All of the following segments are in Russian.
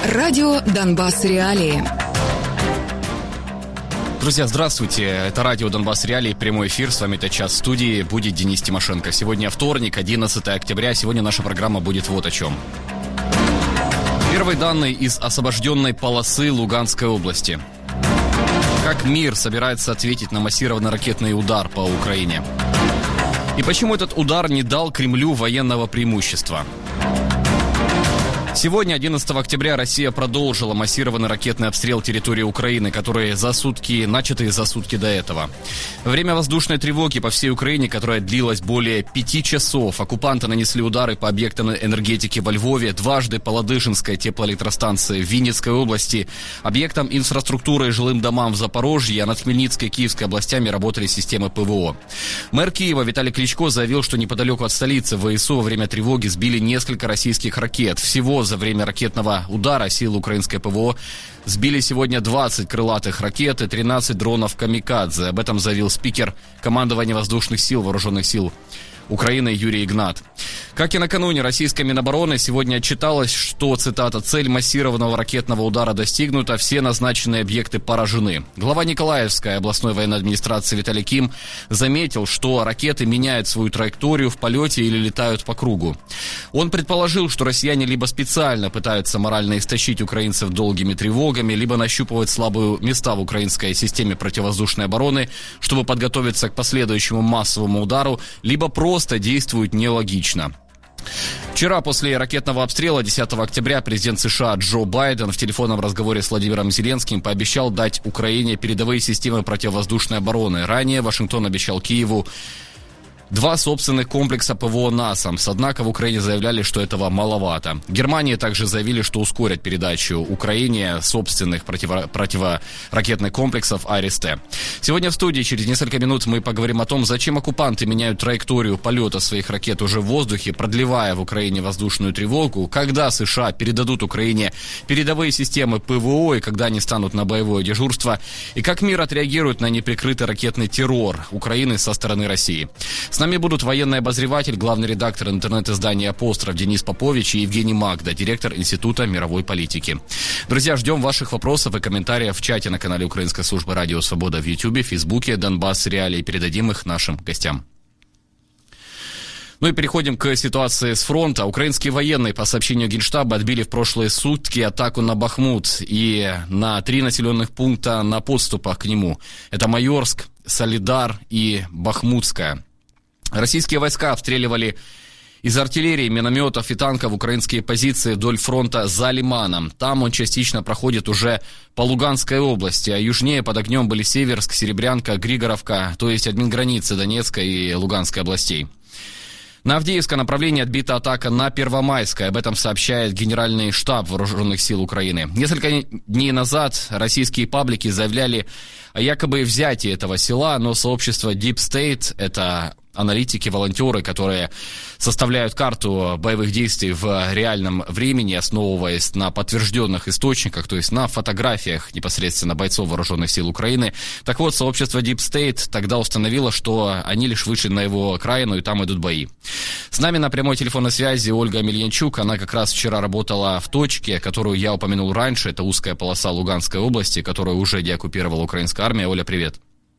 Радио «Донбасс. Реалии». Друзья, здравствуйте. Это радио «Донбасс. Реалии», прямой эфир. С вами этот час в студии будет Денис Тимошенко. Сегодня вторник, 11 октября. Сегодня наша программа будет вот о чем. Первые данные из освобожденной полосы Луганской области. Как мир собирается ответить на массированный ракетный удар по Украине? И почему этот удар не дал Кремлю военного преимущества? Сегодня, 11 октября, Россия продолжила массированный ракетный обстрел территории Украины, которые начатые за сутки до этого. Во время воздушной тревоги по всей Украине, которая длилась более 5 часов, оккупанты нанесли удары по объектам энергетики во Львове, дважды по Ладыжинской теплоэлектростанции в Винницкой области, объектам инфраструктуры и жилым домам в Запорожье, а над Хмельницкой и Киевской областями работали системы ПВО. Мэр Киева Виталий Кличко заявил, что неподалеку от столицы ВСУ во время тревоги сбили несколько российских ракет. Всего за время ракетного удара силы украинской ПВО сбили сегодня 20 крылатых ракет и 13 дронов «Камикадзе». Об этом заявил спикер командования воздушных сил Вооруженных сил Украины Юрий Игнат. Как и накануне, российская Минобороны сегодня отчиталась, что, цитата, «цель массированного ракетного удара достигнута, все назначенные объекты поражены». Глава Николаевской областной военной администрации Виталий Ким заметил, что ракеты меняют свою траекторию в полете или летают по кругу. Он предположил, что россияне либо специально пытаются морально истощить украинцев долгими тревогами, либо нащупывают слабые места в украинской системе противовоздушной обороны, чтобы подготовиться к последующему массовому удару, либо просто действуют нелогично. Вчера, после ракетного обстрела 10 октября, президент США Джо Байден в телефонном разговоре с Владимиром Зеленским пообещал дать Украине передовые системы противовоздушной обороны. Ранее Вашингтон обещал Киеву 2 собственных комплекса ПВО «Насамс», однако в Украине заявляли, что этого маловато. В Германии также заявили, что ускорят передачу Украине собственных противоракетных комплексов «Арис-Т». Сегодня в студии через несколько минут мы поговорим о том, зачем оккупанты меняют траекторию полета своих ракет уже в воздухе, продлевая в Украине воздушную тревогу, когда США передадут Украине передовые системы ПВО и когда они станут на боевое дежурство, и как мир отреагирует на неприкрытый ракетный террор Украины со стороны России. С нами будут военный обозреватель, главный редактор интернет-издания «Апостроф» Денис Попович и Евгений Магда, директор Института мировой политики. Друзья, ждем ваших вопросов и комментариев в чате на канале Украинской службы «Радио Свобода» в Ютьюбе, Фейсбуке, «Донбасс. Реалии». Передадим их нашим гостям. Ну и переходим к ситуации с фронта. Украинские военные, по сообщению Генштаба, отбили в прошлые сутки атаку на Бахмут и на 3 населенных пункта на подступах к нему. Это Майорск, Солидар и Бахмутская. Российские войска обстреливали из артиллерии, минометов и танков украинские позиции вдоль фронта за Лиманом. Там он частично проходит уже по Луганской области, а южнее под огнем были Северск, Серебрянка, Григоровка, то есть админграницы Донецкой и Луганской областей. На Авдеевское направление отбита атака на Первомайское. Об этом сообщает Генеральный штаб Вооруженных сил Украины. Несколько дней назад российские паблики заявляли о якобы взятии этого села, но сообщество Deep State, это аналитики, волонтеры, которые составляют карту боевых действий в реальном времени, основываясь на подтвержденных источниках, то есть на фотографиях непосредственно бойцов Вооруженных сил Украины. Так вот, сообщество Deep State тогда установило, что они лишь вышли на его окраину, и там идут бои. С нами на прямой телефонной связи Ольга Мельянчук. Она как раз вчера работала в точке, которую я упомянул раньше. Это узкая полоса Луганской области, которую уже деоккупировала украинская армия. Оля, привет.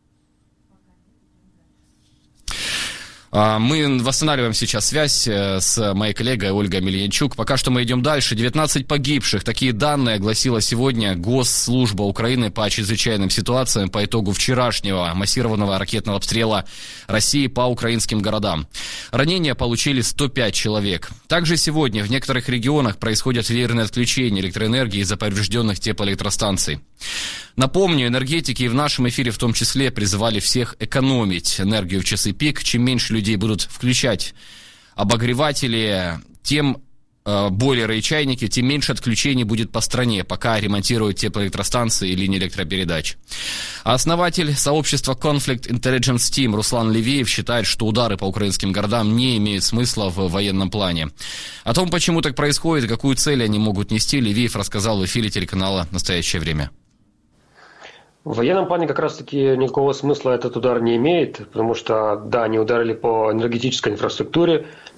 Мы восстанавливаем сейчас связь с моей коллегой Ольгой Мельянчук. Пока что мы идем дальше. 19 погибших. Такие данные огласила сегодня Госслужба Украины по чрезвычайным ситуациям по итогу вчерашнего массированного ракетного обстрела России по украинским городам. Ранения получили 105 человек. Также сегодня в некоторых регионах происходят серьезные отключения электроэнергии из-за поврежденных теплоэлектростанций. Напомню, энергетики и в нашем эфире в том числе призывали всех экономить энергию в часы пик. Чем меньше людей будут включать обогреватели, тем бойлеры и чайники, тем меньше отключений будет по стране, пока ремонтируют теплоэлектростанции и линии электропередач. А основатель сообщества Conflict Intelligence Team Руслан Левиев считает, что удары по украинским городам не имеют смысла в военном плане. О том, почему так происходит и какую цель они могут нести, Левиев рассказал в эфире телеканала «Настоящее время». В военном плане как раз-таки никакого смысла этот удар не имеет, потому что, да, они ударили по энергетической инфраструктуре,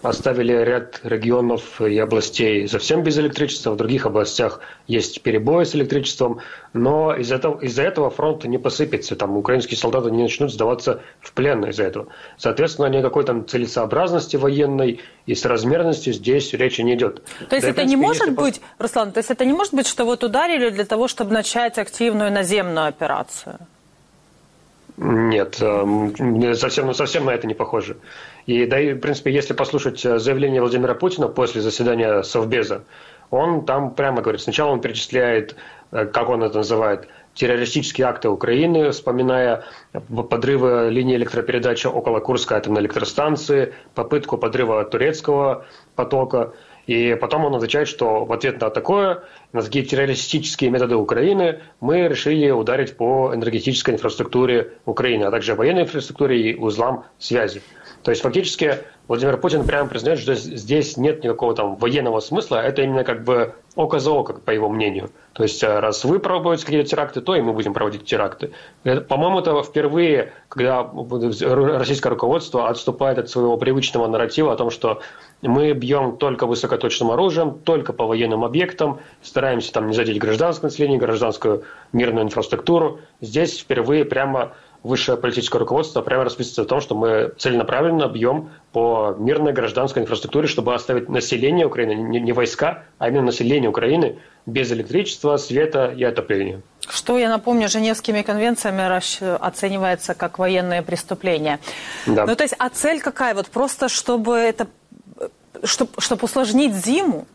оставили ряд регионов и областей совсем без электричества, в других областях есть перебои с электричеством, но из-за этого фронт не посыпется, там украинские солдаты не начнут сдаваться в плен из-за этого. Соответственно, никакой там целесообразности военной и соразмерности здесь речи не идет. То есть это не может быть, Руслан, то есть это не может быть, что вот ударили для того, чтобы начать активную наземную операцию? Нет, совсем на это не похоже. И, в принципе, если послушать заявление Владимира Путина после заседания Совбеза, он там прямо говорит, сначала он перечисляет, как он это называет, террористические акты Украины, вспоминая подрывы линии электропередачи около Курской атомной электростанции, попытку подрыва турецкого потока. И потом он отвечает, что в ответ на такое, на такие террористические методы Украины, мы решили ударить по энергетической инфраструктуре Украины, а также военной инфраструктуре и узлам связи. То есть фактически Владимир Путин прямо признает, что здесь нет никакого там военного смысла, это именно как бы око за око, по его мнению. То есть раз вы проводите какие-то теракты, то и мы будем проводить теракты. По-моему, это впервые, когда российское руководство отступает от своего привычного нарратива о том, что мы бьем только высокоточным оружием, только по военным объектам, стараемся там не задеть гражданское население, гражданскую мирную инфраструктуру. Здесь впервые прямо высшее политическое руководство прямо расписывается в том, что мы целенаправленно бьем по мирной гражданской инфраструктуре, чтобы оставить население Украины, не войска, а именно население Украины без электричества, света и отопления. Что, я напомню, Женевскими конвенциями оценивается как военные преступления. Да. Ну, то есть, а цель какая? Вот просто, чтобы усложнить зиму?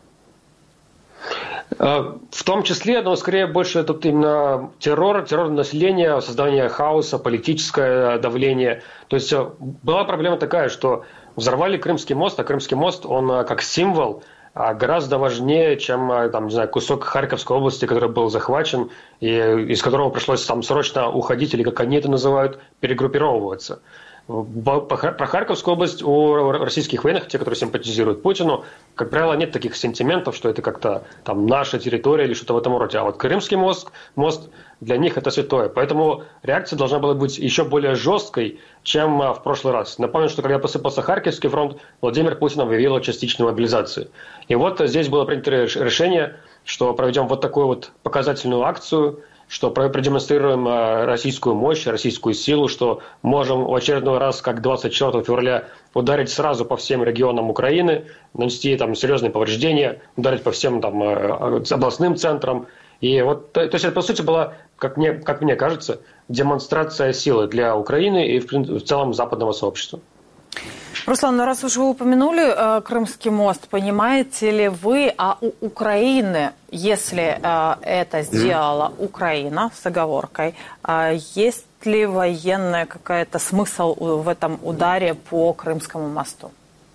В том числе, но скорее больше тут именно террор населения, создание хаоса, политическое давление. То есть была проблема такая, что взорвали Крымский мост, а Крымский мост, он как символ гораздо важнее, чем там, не знаю, кусок Харьковской области, который был захвачен, и из которого пришлось там срочно уходить, или как они это называют, перегруппировываться. Про Харьковскую область у российских военных, те, которые симпатизируют Путину, как правило, нет таких сентиментов, что это как-то там наша территория или что-то в этом роде. А вот Крымский мост для них это святое. Поэтому реакция должна была быть еще более жесткой, чем в прошлый раз. Напомню, что когда посыпался Харьковский фронт, Владимир Путин объявил о частичной мобилизации. И вот здесь было принято решение, что проведем вот такую вот показательную акцию, что продемонстрируем российскую мощь, российскую силу, что можем в очередной раз, как 24 февраля, ударить сразу по всем регионам Украины, нанести там серьезные повреждения, ударить по всем там областным центрам. И вот, то есть это, по сути, была, как мне кажется, демонстрация силы для Украины и в целом западного сообщества. Руслан, ну раз уж вы упомянули Крымский мост, понимаете ли вы, а у Украины, если это сделала Украина с оговоркой, есть ли военный какой-то смысл в этом ударе по Крымскому мосту?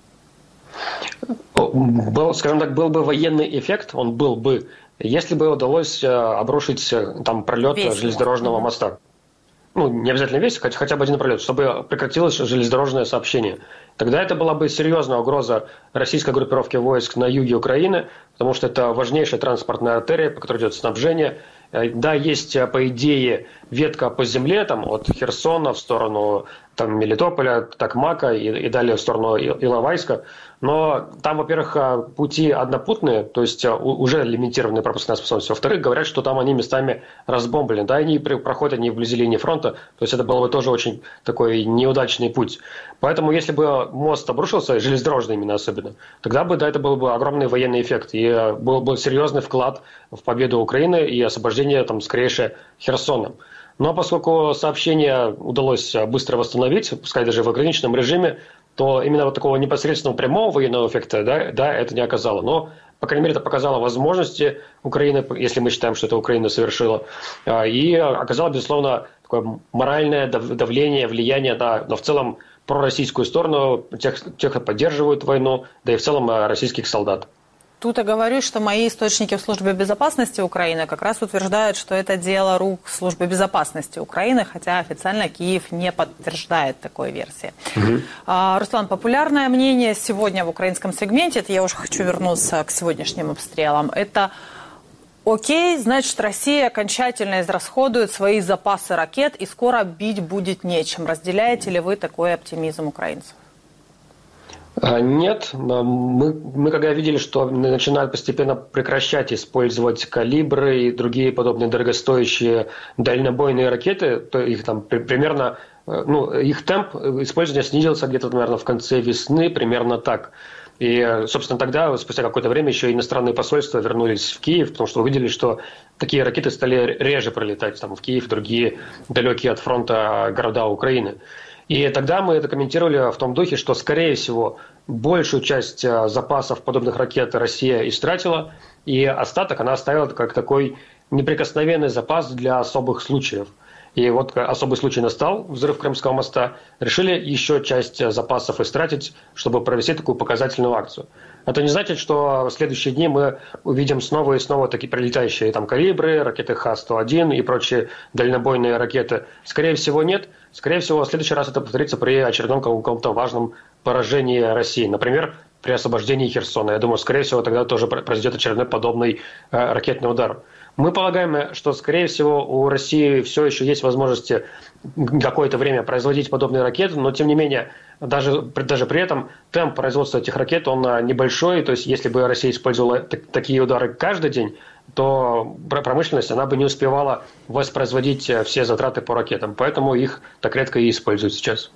Скажем так, был бы военный эффект, он был бы, если бы удалось обрушить там пролет железнодорожного моста. Ну, не обязательно весь, хотя бы один пролет, чтобы прекратилось железнодорожное сообщение. Тогда это была бы серьезная угроза российской группировки войск на юге Украины, потому что это важнейшая транспортная артерия, по которой идет снабжение. Да, есть, по идее, ветка по земле, там, от Херсона в сторону там, Мелитополя, Токмака и далее в сторону Иловайска. Но там, во-первых, пути однопутные, то есть уже лимитированная пропускная способность. Во-вторых, говорят, что там они местами разбомблены. Да, они проходят не вблизи линии фронта, то есть это был бы тоже очень такой неудачный путь. Поэтому, если бы мост обрушился, железнодорожный именно особенно, тогда бы, да, это был бы огромный военный эффект. И был бы серьезный вклад в победу Украины и освобождение, там, скорейшее Херсона. Но поскольку сообщение удалось быстро восстановить, пускай даже в ограниченном режиме, то именно вот такого непосредственного прямого военного эффекта, да, это не оказало. Но, по крайней мере, это показало возможности Украины, если мы считаем, что это Украина совершила, и оказало, безусловно, такое моральное давление, влияние на в целом пророссийскую сторону, тех, кто поддерживает войну, да и в целом российских солдат. Тут я говорю, что мои источники в службе безопасности Украины как раз утверждают, что это дело рук службы безопасности Украины, хотя официально Киев не подтверждает такой версии. Руслан, популярное мнение сегодня в украинском сегменте, это я уже хочу вернуться к сегодняшним обстрелам, это окей, значит, Россия окончательно израсходует свои запасы ракет и скоро бить будет нечем. Разделяете ли вы такой оптимизм украинцев? Нет, мы когда видели, что начинают постепенно прекращать использовать калибры и другие подобные дорогостоящие дальнобойные ракеты, то их там примерно, их темп использования снизился где-то, наверное, в конце весны, примерно так. И, собственно, тогда, спустя какое-то время, еще иностранные посольства вернулись в Киев, потому что увидели, что такие ракеты стали реже пролетать там, в Киев, другие далекие от фронта города Украины. И тогда мы это комментировали в том духе, что, скорее всего, большую часть запасов подобных ракет Россия истратила, и остаток она оставила как такой неприкосновенный запас для особых случаев. И вот особый случай настал, взрыв Крымского моста, решили еще часть запасов истратить, чтобы провести такую показательную акцию. Это не значит, что в следующие дни мы увидим снова и снова такие прилетающие там калибры, ракеты Х-101 и прочие дальнобойные ракеты. Скорее всего, нет. Скорее всего, в следующий раз это повторится при очередном каком-то важном поражении России. Например, при освобождении Херсона. Я думаю, скорее всего, тогда тоже произойдет очередной подобный ракетный удар. Мы полагаем, что, скорее всего, у России все еще есть возможности какое-то время производить подобные ракеты, но, тем не менее, даже при этом темп производства этих ракет, он небольшой. То есть, если бы Россия использовала такие удары каждый день, то промышленность, она бы не успевала воспроизводить все затраты по ракетам. Поэтому их так редко и используют сейчас.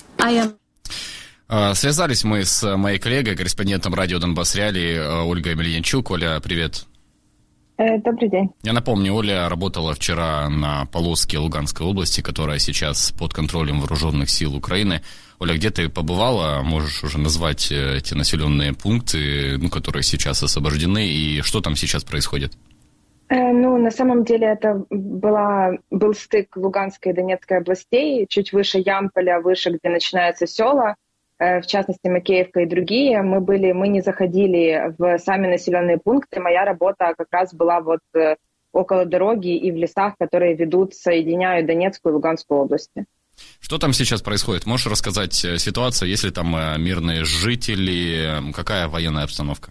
Связались мы с моей коллегой, корреспондентом радио Донбасс Реалии Ольгой Мельничук. Оля, привет. Добрый день. Я напомню, Оля работала вчера на Полосске Луганской области, которая сейчас под контролем вооруженных сил Украины. Оля, где ты побывала? Можешь уже назвать эти населенные пункты, которые сейчас освобождены, и что там сейчас происходит? На самом деле это был стык Луганской и Донецкой областей, чуть выше Ямполя, выше, где начинаются села, в частности Макеевка и другие. Мы не заходили в сами населенные пункты. Моя работа как раз была вот около дороги и в лесах, которые соединяют Донецкую и Луганскую области. Что там сейчас происходит? Можешь рассказать ситуацию, есть ли там мирные жители, какая военная обстановка?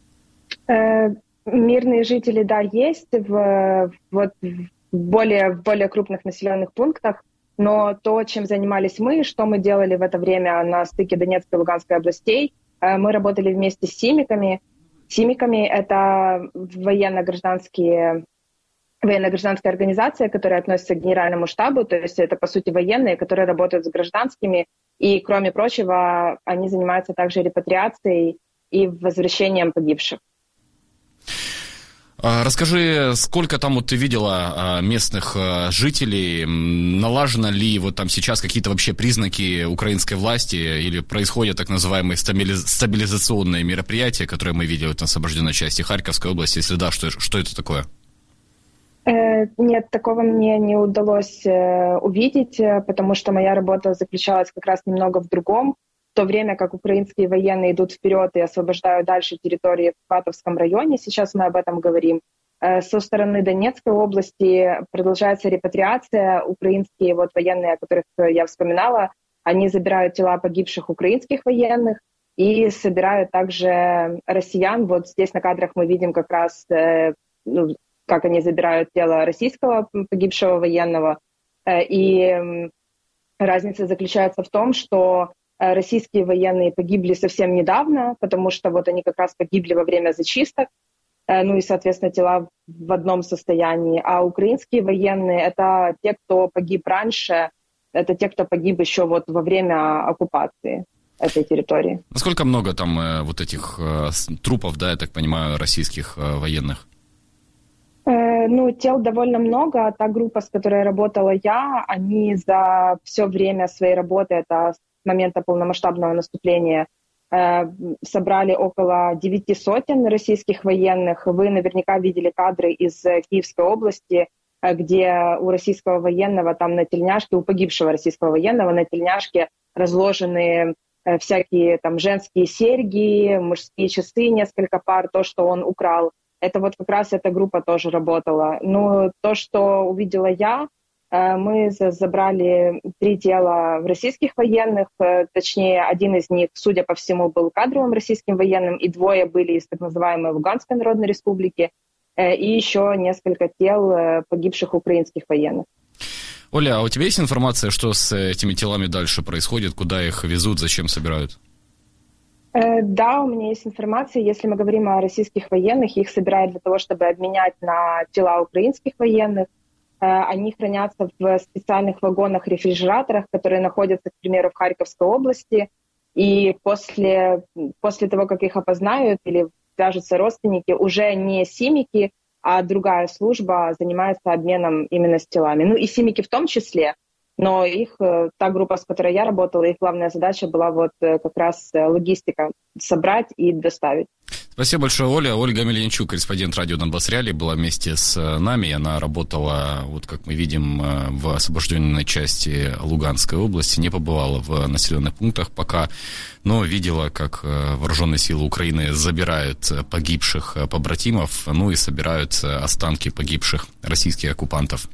Мирные жители, да, есть в более крупных населенных пунктах, но то, чем занимались мы, что мы делали в это время на стыке Донецкой и Луганской областей, мы работали вместе с Симиками. Симиками — это военно-гражданская организация, которая относится к генеральному штабу, то есть это, по сути, военные, которые работают с гражданскими, и, кроме прочего, они занимаются также репатриацией и возвращением погибших. Расскажи, сколько там ты видела местных жителей, налажено ли там сейчас какие-то вообще признаки украинской власти или происходят так называемые стабилизационные мероприятия, которые мы видели на освобожденной части Харьковской области, если да, что это такое? Нет, такого мне не удалось увидеть, потому что моя работа заключалась как раз немного в другом. В то время как украинские военные идут вперед и освобождают дальше территории в Хватовском районе, сейчас мы об этом говорим, со стороны Донецкой области продолжается репатриация. Украинские военные, о которых я вспоминала, они забирают тела погибших украинских военных и собирают также россиян. Вот здесь на кадрах мы видим как раз, как они забирают тело российского погибшего военного. И разница заключается в том, что российские военные погибли совсем недавно, потому что вот они как раз погибли во время зачисток, и, соответственно, тела в одном состоянии. А украинские военные — это те, кто погиб раньше, это те, кто погиб еще вот во время оккупации этой территории. Насколько много там вот этих трупов, да, я так понимаю, российских военных? Тел довольно много. Та группа, с которой работала я, они за все время своей работы, это с момента полномасштабного наступления, собрали около 900 российских военных. Вы наверняка видели кадры из Киевской области, где у российского военного там на тельняшке, у погибшего российского военного на тельняшке разложены всякие там женские серьги, мужские часы, несколько пар, то, что он украл. Это вот как раз эта группа тоже работала. То, что увидела я, мы забрали 3 тела российских военных, точнее, один из них, судя по всему, был кадровым российским военным, и 2 были из так называемой Луганской Народной Республики, и еще несколько тел погибших украинских военных. Оля, а у тебя есть информация, что с этими телами дальше происходит, куда их везут, зачем собирают? Да, у меня есть информация. Если мы говорим о российских военных, их собирают для того, чтобы обменять на тела украинских военных. Они хранятся в специальных вагонах-рефрижераторах, которые находятся, к примеру, в Харьковской области. И после того, как их опознают или свяжутся родственники, уже не СИМИКи, а другая служба занимается обменом именно с телами. Ну и СИМИКи в том числе, но та группа, с которой я работала, их главная задача была вот как раз логистика, собрать и доставить. Спасибо большое, Оля. Ольга Мельничук, корреспондент радио «Донбасс Реалии», была вместе с нами. Она работала, вот как мы видим, в освобожденной части Луганской области, не побывала в населенных пунктах пока, но видела, как вооруженные силы Украины забирают погибших побратимов, ну и собирают останки погибших российских оккупантов.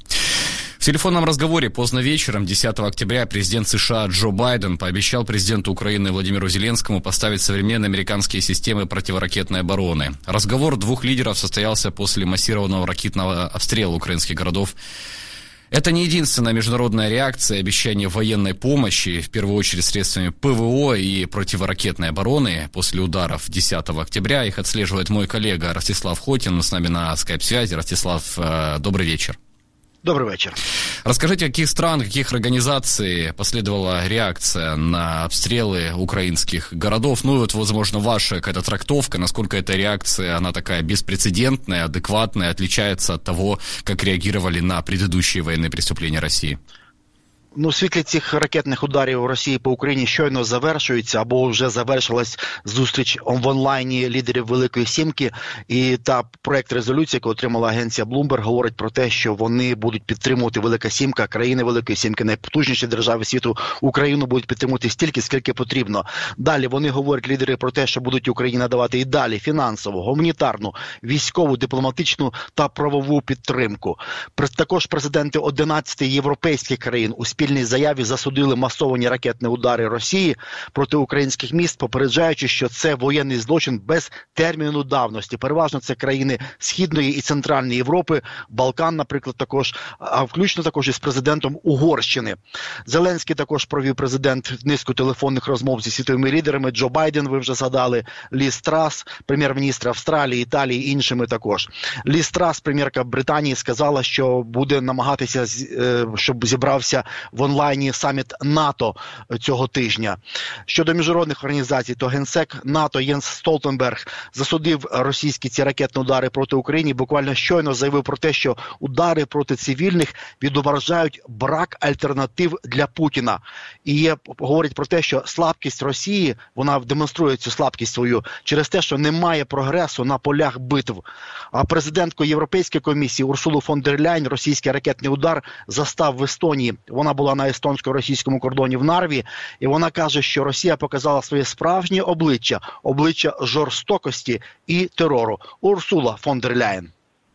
В телефонном разговоре поздно вечером 10 октября президент США Джо Байден пообещал президенту Украины Владимиру Зеленскому поставить современные американские системы противоракетной обороны. Разговор двух лидеров состоялся после массированного ракетного обстрела украинских городов. Это не единственная международная реакция, обещание военной помощи, в первую очередь средствами ПВО и противоракетной обороны после ударов 10 октября. Их отслеживает мой коллега Ростислав Хотин, он с нами на скайп-связи. Ростислав, добрый вечер. Добрый вечер. Расскажите, каких стран, каких организаций последовала реакция на обстрелы украинских городов? Ну и вот, возможно, ваша какая-то трактовка, насколько эта реакция, она такая беспрецедентная, адекватная, отличается от того, как реагировали на предыдущие военные преступления России? Ну, в світлі цих ракетних ударів Росії по Україні щойно завершується, або вже завершилась зустріч в онлайні лідерів Великої Сімки, і та проект резолюції, яку отримала агенція Bloomberg, говорить про те, що вони будуть підтримувати Велика Сімка, країни Великої Сімки, найпотужніші держави світу, Україну будуть підтримувати стільки, скільки потрібно. Далі вони говорять, лідери, про те, що будуть Україні надавати і далі фінансову, гуманітарну, військову, дипломатичну та правову підтримку. Також президенти 11 європейських країн у спільній заяві засудили масовані ракетні удари Росії проти українських міст, попереджаючи, що це воєнний злочин без терміну давності. Переважно це країни Східної і Центральної Європи, Балкан, наприклад, також, а включно також із президентом Угорщини. Зеленський також провів президент низку телефонних розмов зі світовими лідерами. Джо Байден, ви вже згадали, Ліз Трас, прем'єр-міністр Австралії, Італії і іншими також. Ліз Трас, прем'єрка Британії, сказала, що буде намагатися, щоб зібрався в онлайні саміт НАТО цього тижня. Щодо міжнародних організацій, то генсек НАТО Єнс Столтенберг засудив російські ці ракетні удари проти України, буквально щойно заявив про те, що удари проти цивільних відображають брак альтернатив для Путіна. І говорить про те, що слабкість Росії, вона демонструє цю слабкість свою через те, що немає прогресу на полях битв. А президентку Європейської комісії Урсулу фон дер Ляйн російський ракетний удар застав в Естонії. Вона була на естонсько-російському кордоні в Нарві, і вона каже, що Росія показала своє справжнє обличчя, обличчя жорстокості і терору. Урсула фон дер Ляйн.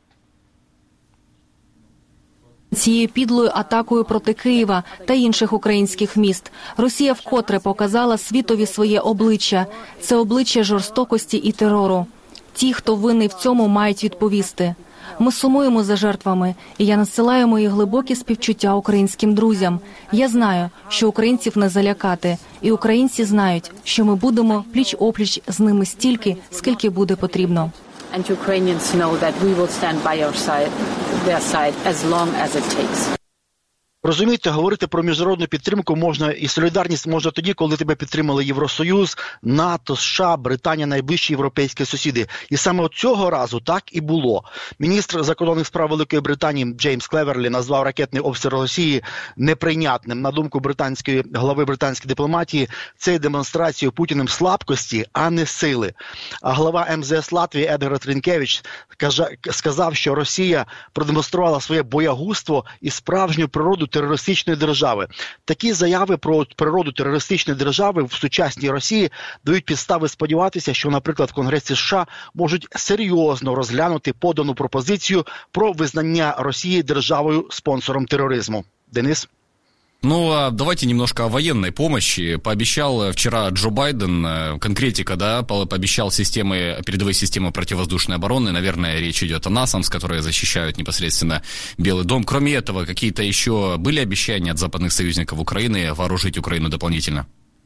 Цією підлою атакою проти Києва та інших українських міст Росія вкотре показала світові своє обличчя. Це обличчя жорстокості і терору. Ті, хто винний в цьому, мають відповісти. Ми сумуємо за жертвами, і я надсилаю мої глибокі співчуття українським друзям. Я знаю, що українців не залякати, і українці знають, що ми будемо пліч-опліч з ними стільки, скільки буде потрібно. And Ukrainians know that we will stand by their side as long as it takes. Розумієте, говорити про міжнародну підтримку можна і солідарність можна тоді, коли тебе підтримали Євросоюз, НАТО, США, Британія, найближчі європейські сусіди. І саме от цього разу так і було. Міністр закордонних справ Великої Британії Джеймс Клеверлі назвав ракетний обстріл Росії неприйнятним. На думку глави британської дипломатії, це є демонстрацією Путіним слабкості, а не сили. А глава МЗС Латвії Едгард Рінкевич сказав, що Росія продемонструвала своє боягузтво і справжню природу терористичної держави. Такі заяви про природу терористичної держави в сучасній Росії дають підстави сподіватися, що, наприклад, в Конгресі США можуть серйозно розглянути подану пропозицію про визнання Росії державою-спонсором тероризму. Денис? Ну, а давайте немножко о военной помощи. Пообещал вчера Джо Байден, конкретика, да, пообещал передовые системы противовоздушной обороны. Наверное, речь идет о НАСАМС, которые защищают непосредственно Белый дом. Кроме этого, какие-то еще были обещания от западных союзников Украины вооружить Украину дополнительно?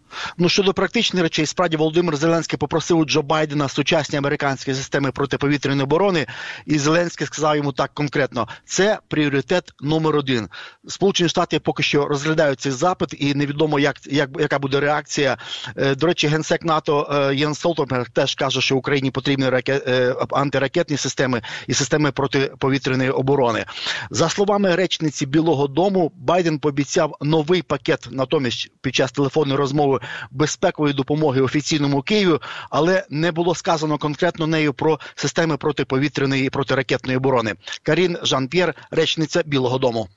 Ну, щодо практичних речей, справді Володимир Зеленський попросив у Джо Байдена сучасні американські системи протиповітряної оборони, і Зеленський сказав йому так конкретно: це пріоритет номер 1. Сполучені Штати поки що розглядають цей запит, і невідомо, яка буде реакція. До речі, генсек НАТО Єнс Столтенберг теж каже, що Україні потрібні антиракетні системи і системи протиповітряної оборони. За словами речниці Білого дому, Байден пообіцяв новий пакет, натомість під час телефонної розмови, безпекової допомоги офіційному Києву, але не було сказано конкретно нею про системи протиповітряної і протиракетної оборони. Карін Жан-П'єр, речниця Білого дому.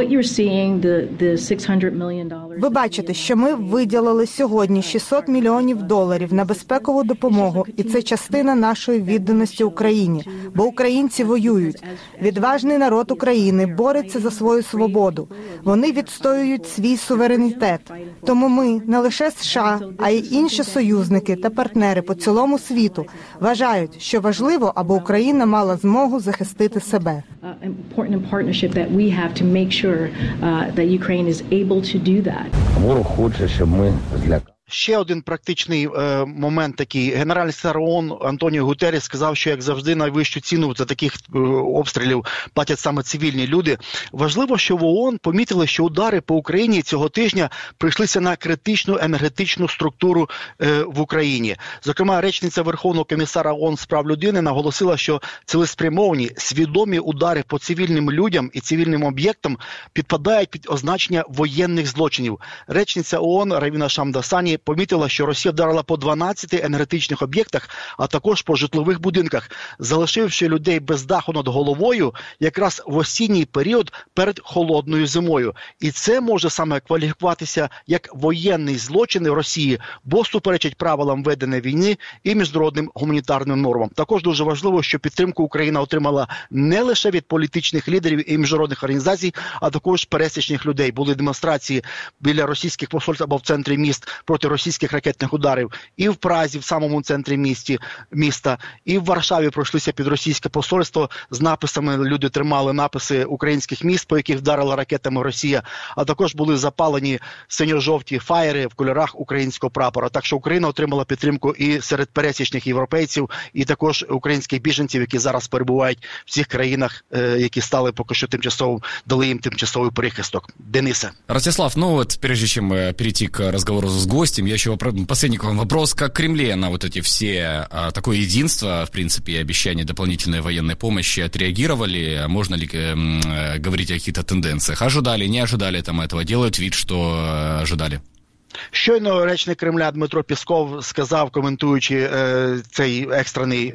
Ви бачите, що ми виділили сьогодні $600 мільйонів на безпекову допомогу, і це частина нашої відданості Україні, бо українці воюють. Відважний народ України бореться за свою свободу. Вони відстоюють свій суверенітет. Тому ми, не лише США, а й інші союзники та партнери по цілому світу вважають, що важливо, аби Україна мала змогу захистити себе. That Ukraine is able to do that. Ворог хоче, щоб ми злякали. Ще один практичний момент такий. Генеральний секретар ООН Антоніо Гутеррес сказав, що, як завжди, найвищу ціну за таких обстрілів платять саме цивільні люди. Важливо, що в ООН помітили, що удари по Україні цього тижня прийшлися на критичну енергетичну структуру в Україні. Зокрема, речниця Верховного комісара ООН з прав людини наголосила, що цілеспрямовані, свідомі удари по цивільним людям і цивільним об'єктам підпадають під означення воєнних злочинів. Речниця ООН Равіна Шамдасані помітила, що Росія вдарила по 12 енергетичних об'єктах, а також по житлових будинках, залишивши людей без даху над головою якраз в осінній період перед холодною зимою. І це може саме кваліфікуватися як воєнний злочин Росії, бо суперечить правилам ведення війни і міжнародним гуманітарним нормам. Також дуже важливо, що підтримку Україна отримала не лише від політичних лідерів і міжнародних організацій, а також пересічних людей. Були демонстрації біля російських посольств або в центрі міст проти російських ракетних ударів і в Празі, в самому центрі міста, і в Варшаві пройшлися під російське посольство з написами, люди тримали написи українських міст, по яких вдарила ракетами Росія, а також були запалені синьо-жовті фаєри в кольорах українського прапора. Так що Україна отримала підтримку і серед пересічних європейців, і також українських біженців, які зараз перебувають в цих країнах, які стали поки що тимчасово, дали їм тимчасовий прихисток. Денисе. Ростислав, ну вот прежде чем перейти к разговору с гостем, я еще последний к вам вопрос. Как Кремле на вот эти все такое единство, в принципе, и обещание дополнительной военной помощи отреагировали? Можно ли говорить о каких-то тенденциях? Ожидали, не ожидали там этого? Делают вид, что ожидали? Щойно речник Кремля Дмитро Пісков сказав, коментуючи цей екстрений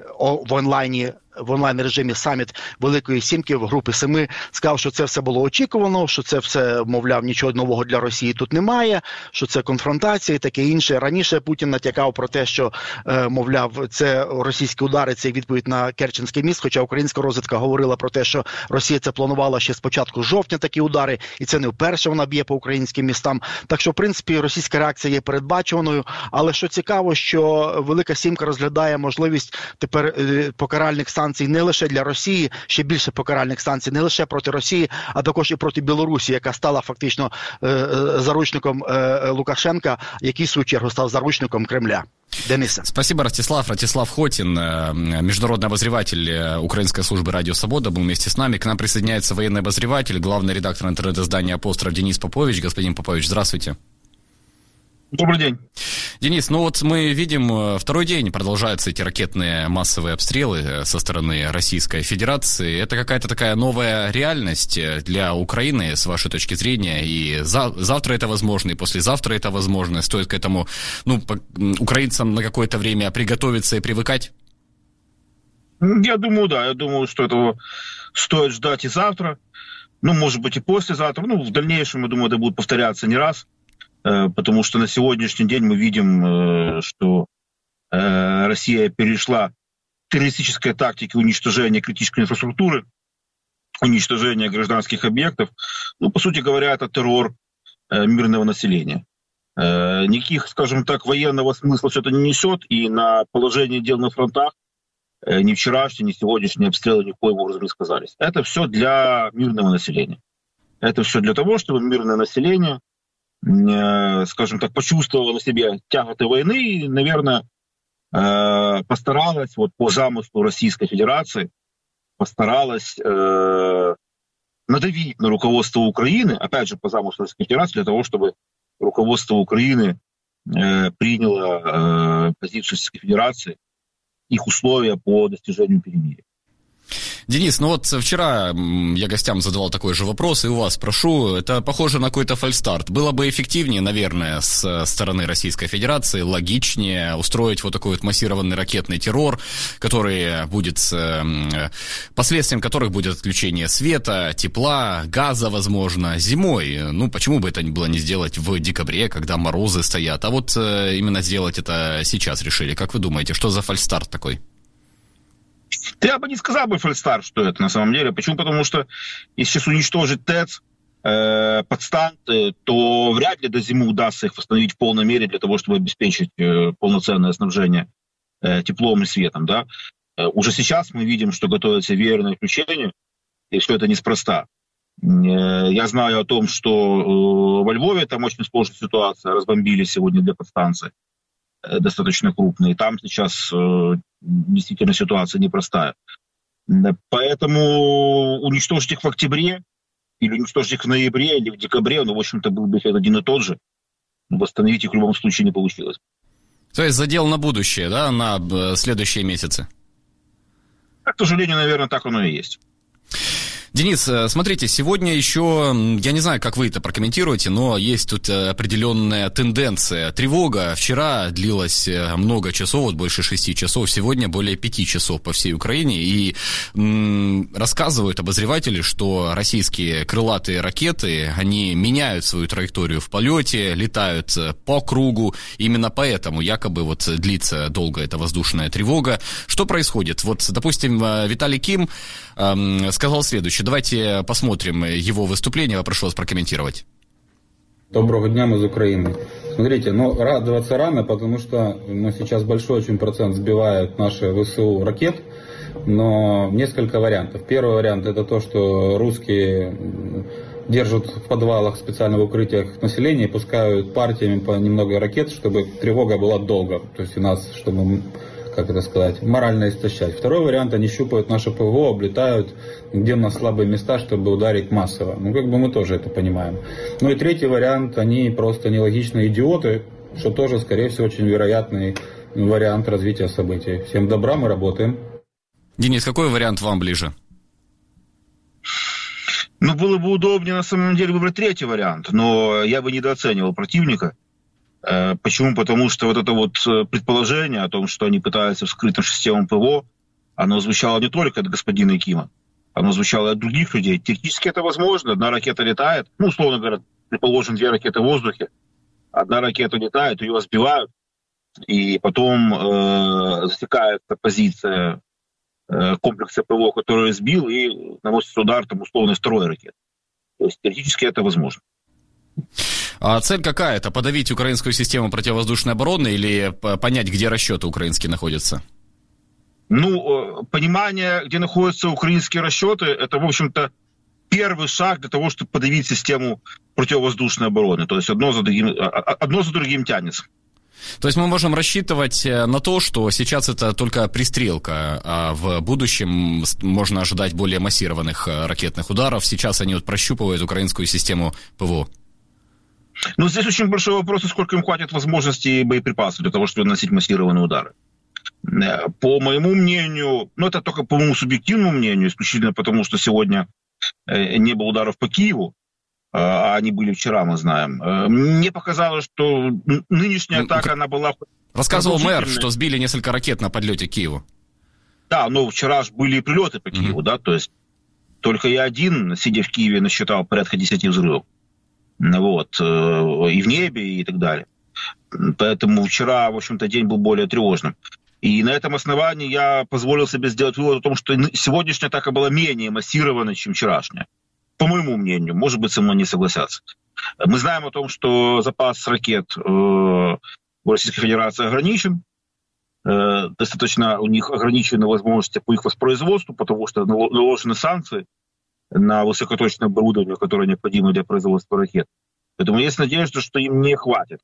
в онлайн-режимі саміт Великої Сімки в Групи 7, сказав, що це все було очікувано, що це все, мовляв, нічого нового для Росії тут немає, що це конфронтація і таке інше. Раніше Путін натякав про те, що, мовляв, це російські удари, це відповідь на Керченський міст, хоча українська розвідка говорила про те, що Росія це планувала ще з початку жовтня такі удари, і це не вперше вона б'є по українським містам. Так що, в принципі, російська реакція є передбачуваною, але що цікаво, що Велика Сімка розглядає можливість тепер покаральних санкцій не лише для Росії, ще більше покаральних санкцій не лише проти Росії, а також і проти Білорусі, яка стала фактично заручником Лукашенка, який в свою чергу став заручником Кремля. Дениса. Спасибо, Ростислав. Ростислав Хотин, международный обозреватель Украинской службы «Радио Свобода», был вместе с нами. К нам присоединяется военный обозреватель, главный редактор интернет-издания «Апостроф» Денис Попович. Господин Попович, здравствуйте. Добрый день. Денис, ну вот мы видим, второй день продолжаются эти ракетные массовые обстрелы со стороны Российской Федерации. Это какая-то такая новая реальность для Украины, с вашей точки зрения, и завтра это возможно, и послезавтра это возможно. Стоит к этому, украинцам на какое-то время приготовиться и привыкать? Я думаю, да. Я думаю, что этого стоит ждать и завтра, может быть, и послезавтра. В дальнейшем, я думаю, это будет повторяться не раз. Потому что на сегодняшний день мы видим, что Россия перешла к террористической тактике уничтожения критической инфраструктуры, уничтожения гражданских объектов. По сути говоря, это террор мирного населения. Никаких, скажем так, военного смысла все это не несет, и на положении дел на фронтах ни вчерашние, ни сегодняшние обстрелы никоим образом не сказались. Это все для мирного населения. Это все для того, чтобы мирное население скажем так, почувствовала на себе тяготы войны и, наверное, постаралась вот по замыслу Российской Федерации, постаралась надавить на руководство Украины, опять же, по замыслу Российской Федерации, для того, чтобы руководство Украины приняло позицию Российской Федерации, их условия по достижению перемирия. Денис, ну вот вчера я гостям задавал такой же вопрос, и у вас спрошу, это похоже на какой-то фальстарт. Было бы эффективнее, наверное, с стороны Российской Федерации, логичнее устроить вот такой вот массированный ракетный террор, который будет, последствием которых будет отключение света, тепла, газа, возможно, зимой. Ну, почему бы это было не сделать в декабре, когда морозы стоят, а вот именно сделать это сейчас решили. Как вы думаете, что за фальстарт такой? Я бы не сказал бы фальстарт, что это на самом деле. Почему? Потому что если сейчас уничтожить ТЭЦ, подстанты, то вряд ли до зимы удастся их восстановить в полной мере для того, чтобы обеспечить полноценное снабжение теплом и светом. Да? Уже сейчас мы видим, что готовится веерное отключение, и все это неспроста. Я знаю о том, что во Львове там очень сложная ситуация, разбомбили сегодня две подстанции достаточно крупные. Там сейчас действительно ситуация непростая. Поэтому уничтожить их в октябре, или уничтожить их в ноябре, или в декабре, ну, в общем-то, был бы эффект один и тот же. Восстановить их в любом случае не получилось. То есть задел на будущее, да, на следующие месяцы? К сожалению, наверное, так оно и есть. Денис, смотрите, сегодня еще, я не знаю, как вы это прокомментируете, но есть тут определенная тенденция. Тревога вчера длилась много часов, вот больше 6 часов, сегодня более 5 часов по всей Украине. И рассказывают обозреватели, что российские крылатые ракеты, они меняют свою траекторию в полете, летают по кругу. Именно поэтому якобы вот длится долго эта воздушная тревога. Что происходит? Вот, допустим, Виталий Ким сказал следующее. Давайте посмотрим его выступление. Я прошу вас прокомментировать. Доброго дня, мы из Украины. Смотрите, радоваться рано, потому что сейчас большой очень процент сбивают наши ВСУ ракет, но несколько вариантов. Первый вариант — это то, что русские держат в подвалах, специально в укрытиях населения, пускают партиями по немного ракет, чтобы тревога была долго, то есть у нас, чтобы, как это сказать, морально истощать. Второй вариант — они щупают наше ПВО, облетают, где у нас слабые места, чтобы ударить массово. Ну, как бы мы тоже это понимаем. Ну и третий вариант — они просто нелогичные идиоты, что тоже, скорее всего, очень вероятный вариант развития событий. Всем добра, мы работаем. Денис, какой вариант вам ближе? Ну, было бы удобнее, на самом деле, выбрать третий вариант, но я бы недооценивал противника. Почему? Потому что вот это вот предположение о том, что они пытаются вскрыть нашу систему ПВО, оно звучало не только от господина Кима, оно звучало от других людей. Технически это возможно. Одна ракета летает, ну, условно говоря, предположим, 2 ракеты в воздухе. Одна ракета летает, ее сбивают, и потом засекается позиция комплекса ПВО, который сбил, и наносится удар, там, условно, из 2 ракет. То есть теоретически это возможно. А цель какая? Это подавить украинскую систему противовоздушной обороны или понять, где расчеты украинские находятся? Ну, понимание, где находятся украинские расчеты, это, в общем-то, первый шаг для того, чтобы подавить систему противовоздушной обороны. То есть одно за другим тянется. То есть мы можем рассчитывать на то, что сейчас это только пристрелка, а в будущем можно ожидать более массированных ракетных ударов. Сейчас они вот прощупывают украинскую систему ПВО. Ну, здесь очень большой вопрос, сколько им хватит возможностей и боеприпасов для того, чтобы наносить массированные удары. По моему мнению, ну, это только по моему субъективному мнению, исключительно потому, что сегодня не было ударов по Киеву, а они были вчера, мы знаем. Мне показалось, что нынешняя атака, она была... Рассказывал мэр, что сбили несколько ракет на подлете к Киеву. Да, но вчера же были и прилеты по Киеву, да, то есть только я один, сидя в Киеве, насчитал порядка 10 взрывов. Вот, и в небе, и так далее. Поэтому вчера, в общем-то, день был более тревожным. И на этом основании я позволил себе сделать вывод о том, что сегодняшняя атака была менее массированной, чем вчерашняя. По моему мнению, может быть, со мной не согласятся. Мы знаем о том, что запас ракет в Российской Федерации ограничен. Достаточно у них ограничены возможности по их воспроизводству, потому что наложены санкции на высокоточное оборудование, которое необходимо для производства ракет. Поэтому есть надежда, что им не хватит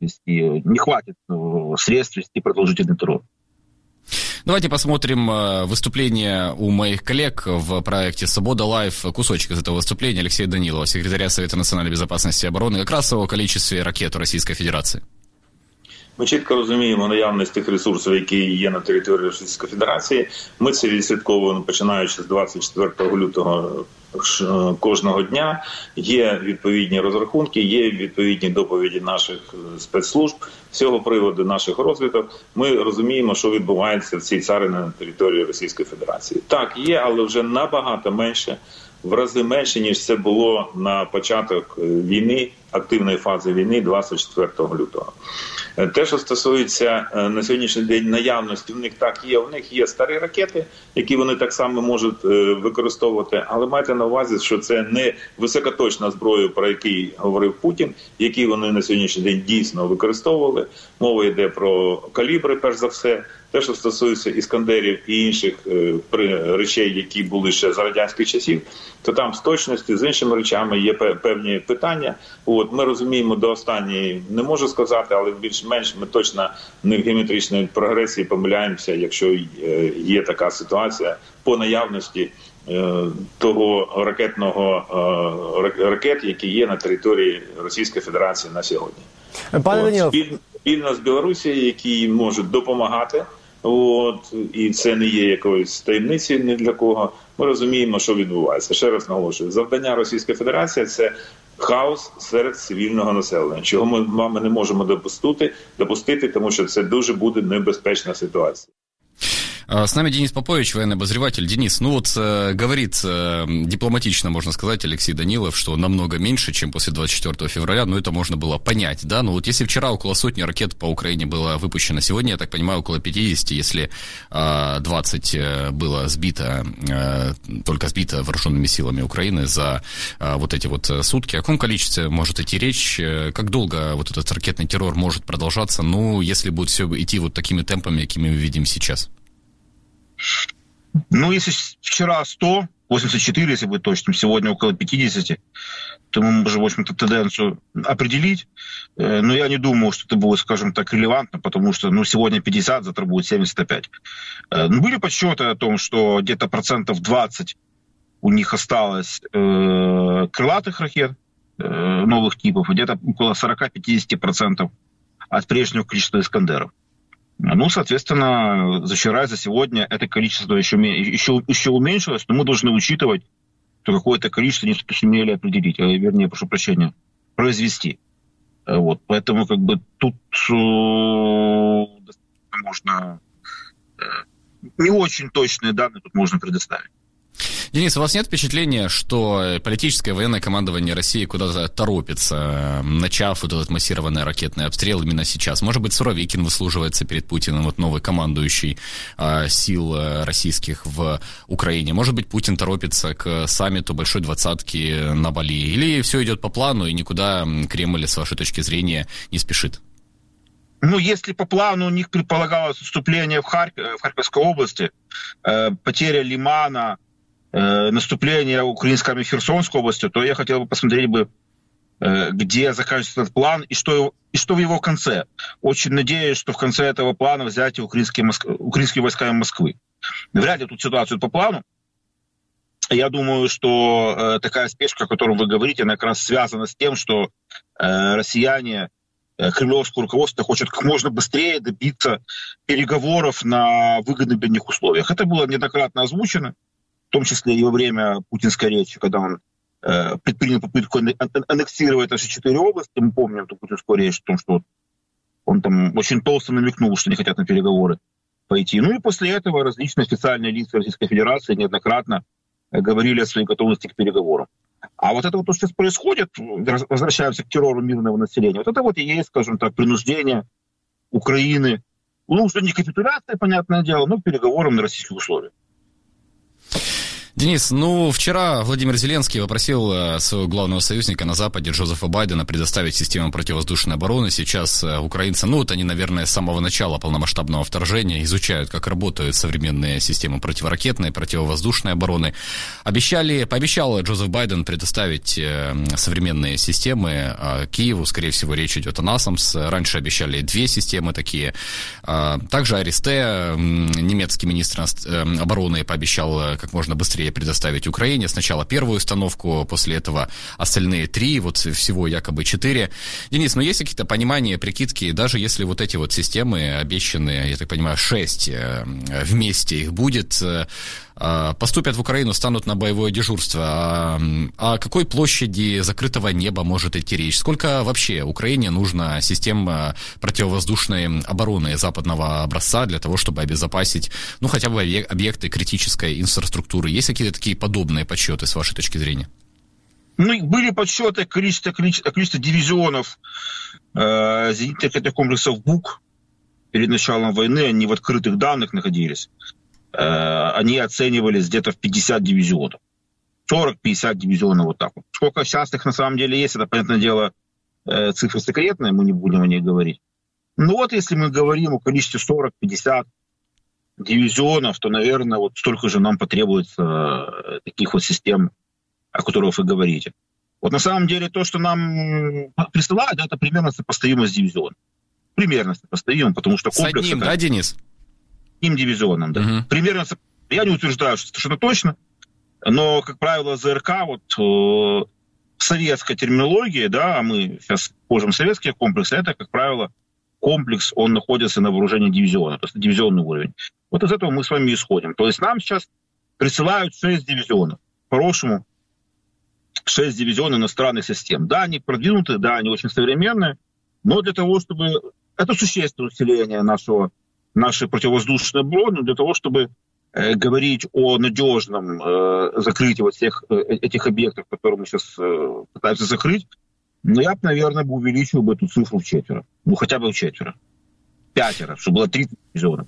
средств вести продолжительный террор. Давайте посмотрим выступление у моих коллег в проекте «Свобода Лайв». Кусочек из этого выступления Алексея Данилова, секретаря Совета национальной безопасности и обороны, как раз о количестве ракет Российской Федерации. Ми чітко розуміємо наявність тих ресурсів, які є на території Російської Федерації. Ми це відслідковуємо, починаючи з 24 лютого кожного дня. Є відповідні розрахунки, є відповідні доповіді наших спецслужб з цього приводу, наших розвідок. Ми розуміємо, що відбувається в цій царині на території Російської Федерації. Так, є, але вже набагато менше, в рази менше, ніж це було на початок війни, активної фази війни 24 лютого. Те, що стосується на сьогоднішній день наявності, в них є старі ракети, які вони так само можуть використовувати, але майте на увазі, що це не високоточна зброя, про яку говорив Путін, які вони на сьогоднішній день дійсно використовували. Мова йде про калібри, перш за все. Те, що стосується іскандерів і інших речей, які були ще за радянських часів, то там з точності, з іншими речами є певні питання. Ми розуміємо, до останньої не можу сказати, але більш-менш ми точно не в геометричній прогресії помиляємося, якщо є така ситуація по наявності того ракет, які є на території Російської Федерації на сьогодні. Пане Данілов, спільно з Білорусією, які можуть допомагати, і це не є якоюсь таємниці ні для кого. Ми розуміємо, що відбувається. Ще раз наголошую, завдання Російської Федерації – це хаос серед цивільного населення, чого ми не можемо допустити, тому що це дуже буде небезпечна ситуація. С нами Денис Попович, военный обозреватель. Денис, говорит дипломатично, можно сказать, Алексей Данилов, что намного меньше, чем после 24 февраля, это можно было понять, да? Но если вчера около сотни ракет по Украине было выпущено, сегодня, я так понимаю, около 50, если 20 было только сбито вооруженными силами Украины за эти сутки. О каком количестве может идти речь? Как долго этот ракетный террор может продолжаться, если будет все идти такими темпами, какими мы видим сейчас? Если вчера 100, 84, если быть точным, сегодня около 50, то мы можем, в общем-то, тенденцию определить. Но я не думаю, что это будет, скажем так, релевантно, потому что, сегодня 50, завтра будет 75. Были подсчеты о том, что где-то 20% у них осталось крылатых ракет новых типов, и где-то около 40-50% от прежнего количества «Искандеров». Соответственно, за вчера и за сегодня это количество еще уменьшилось, но мы должны учитывать, что какое-то количество не сумели определить, прошу прощения, произвести. Поэтому тут можно не очень точные данные тут можно предоставить. Денис, у вас нет впечатления, что политическое и военное командование России куда-то торопится, начав этот массированный ракетный обстрел именно сейчас? Может быть, Суровикин выслуживается перед Путиным, новый командующий сил российских в Украине? Может быть, Путин торопится к саммиту Большой Двадцатки на Бали? Или все идет по плану и никуда Кремль, с вашей точки зрения, не спешит? Если по плану у них предполагалось отступление в Харьковской области, потеря Лимана, наступление украинской армии в Херсонской области, то я хотел бы посмотреть, где заканчивается этот план и что в его конце. Очень надеюсь, что в конце этого плана взятие украинскими войсками Москвы. Вряд ли тут ситуацию по плану. Я думаю, что такая спешка, о которой вы говорите, она как раз связана с тем, что россияне, кремлевское руководство хочет как можно быстрее добиться переговоров на выгодных для них условиях. Это было неоднократно озвучено, в том числе и во время путинской речи, когда он предпринял попытку аннексировать наши 4 области. Мы помним эту путинскую речь о том, что он там очень толсто намекнул, что не хотят на переговоры пойти. И после этого различные официальные лица Российской Федерации неоднократно говорили о своей готовности к переговорам. А это то, что сейчас происходит, возвращаемся к террору мирного населения, это и есть, скажем так, принуждение Украины, уже не капитуляция, понятное дело, но к переговорам на российских условиях. Денис, вчера Владимир Зеленский попросил своего главного союзника на Западе, Джозефа Байдена, предоставить систему противовоздушной обороны. Сейчас украинцы, они, наверное, с самого начала полномасштабного вторжения изучают, как работают современные системы противоракетной, противовоздушной обороны. Пообещал Джозеф Байден предоставить современные системы Киеву. Скорее всего, речь идет о НАСАМС. Раньше обещали 2 системы такие. Также Аристе, немецкий министр обороны, пообещал как можно быстрее предоставить Украине. Сначала первую установку, после этого остальные 3, всего якобы 4. Денис, есть какие-то понимания, прикидки, даже если эти системы обещанные, я так понимаю, 6 вместе их будет, поступят в Украину, станут на боевое дежурство. О какой площади закрытого неба может идти речь? Сколько вообще Украине нужно систем противовоздушной обороны западного образца для того, чтобы обезопасить, хотя бы объекты критической инфраструктуры? Есть какие-то такие подобные подсчеты с вашей точки зрения? Были подсчеты количества дивизионов зенитно-ракетных комплексов БУК перед началом войны, они в открытых данных находились. Они оценивались где-то в 50 дивизионов. 40-50 дивизионов, вот так вот. Сколько сейчас их на самом деле есть, это, понятное дело, цифры секретные, мы не будем о ней говорить. Если мы говорим о количестве 40-50 дивизионов, то, наверное, столько же нам потребуется таких систем, о которых вы говорите. На самом деле то, что нам присылают, это примерно сопоставимо с дивизионом. Примерно сопоставимо, потому что комплекс... С одним, да, Денис? Одним дивизионом, да. Угу. Примерно, я не утверждаю, что это точно, но, как правило, ЗРК, в советской терминологии, да, а мы сейчас используем советские комплексы, это, как правило, комплекс, он находится на вооружении дивизиона, то есть дивизионный уровень. Из этого мы с вами исходим. То есть нам сейчас присылают 6 дивизионов. По-хорошему, 6 дивизионов иностранных систем. Да, они продвинутые, да, они очень современные, но для того, чтобы... Это существенное усиление нашей противовоздушной обороны, для того, чтобы говорить о надежном закрытии всех этих объектов, которые мы сейчас пытаемся закрыть, я бы, наверное, увеличил бы эту цифру в 4. Хотя бы в 4. 5, чтобы было 30 дивизионов.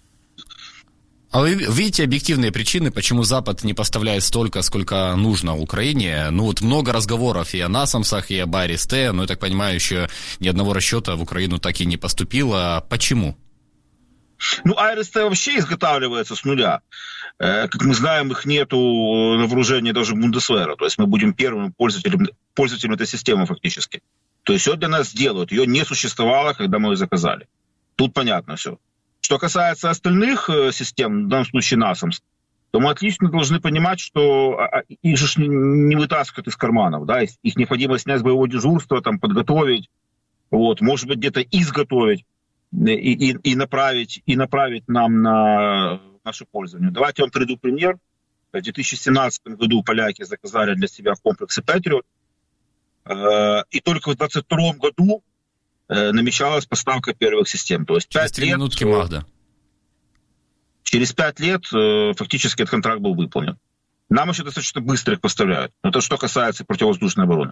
А вы видите объективные причины, почему Запад не поставляет столько, сколько нужно Украине? Много разговоров и о НАСАМСах, и об Аристе, но, я так понимаю, еще ни одного расчета в Украину так и не поступило. Почему? Аристе вообще изготавливается с нуля. Как мы знаем, их нету на вооружении даже Бундесвера. То есть мы будем первым пользователем этой системы фактически. То есть ее для нас делают. Ее не существовало, когда мы ее заказали. Тут понятно все. Что касается остальных систем, в данном случае НАСАМС, то мы отлично должны понимать, что их же не вытаскивают из карманов. Да? Их необходимо снять с боевого дежурства, подготовить, может быть, где-то изготовить и направить нам на наше пользование. Давайте я вам приведу пример. В 2017 году поляки заказали для себя комплексы Patriot, и только в 2022 году намечалась поставка первых систем. То есть 5 лет, минутки Магда. Через 5 лет фактически этот контракт был выполнен. Нам еще достаточно быстро их поставляют. Это что касается противовоздушной обороны.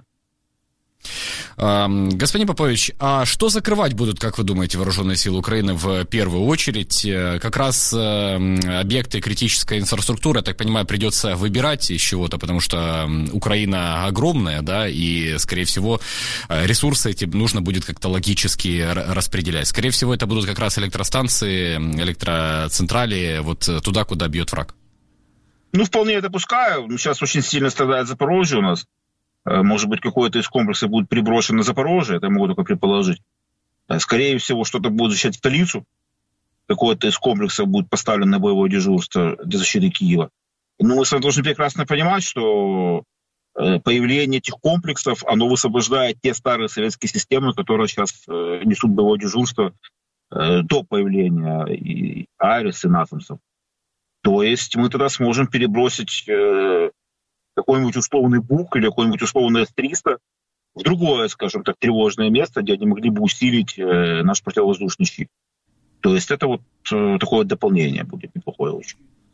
Господин Попович, а что закрывать будут, как вы думаете, вооруженные силы Украины в первую очередь? Как раз объекты критической инфраструктуры, я так понимаю, придется выбирать из чего-то, потому что Украина огромная, да, и, скорее всего, ресурсы эти нужно будет как-то логически распределять. Скорее всего, это будут как раз электростанции, электроцентрали, туда, куда бьет враг. Вполне я допускаю. Сейчас очень сильно страдает Запорожье у нас. Может быть, какой-то из комплексов будет приброшен на Запорожье, это я могу только предположить. Скорее всего, что-то будет защищать столицу. Какой-то из комплексов будет поставлен на боевое дежурство для защиты Киева. Но мы с вами должны прекрасно понимать, что появление этих комплексов, оно высвобождает те старые советские системы, которые сейчас несут боевое дежурство до появления и Айрис, и НАСАМСов. То есть мы тогда сможем перебросить какой-нибудь условный БУК или какой-нибудь условный С-300 в другое, скажем так, тревожное место, где они могли бы усилить наш противовоздушный щит. То есть это такое дополнение будет неплохое очень.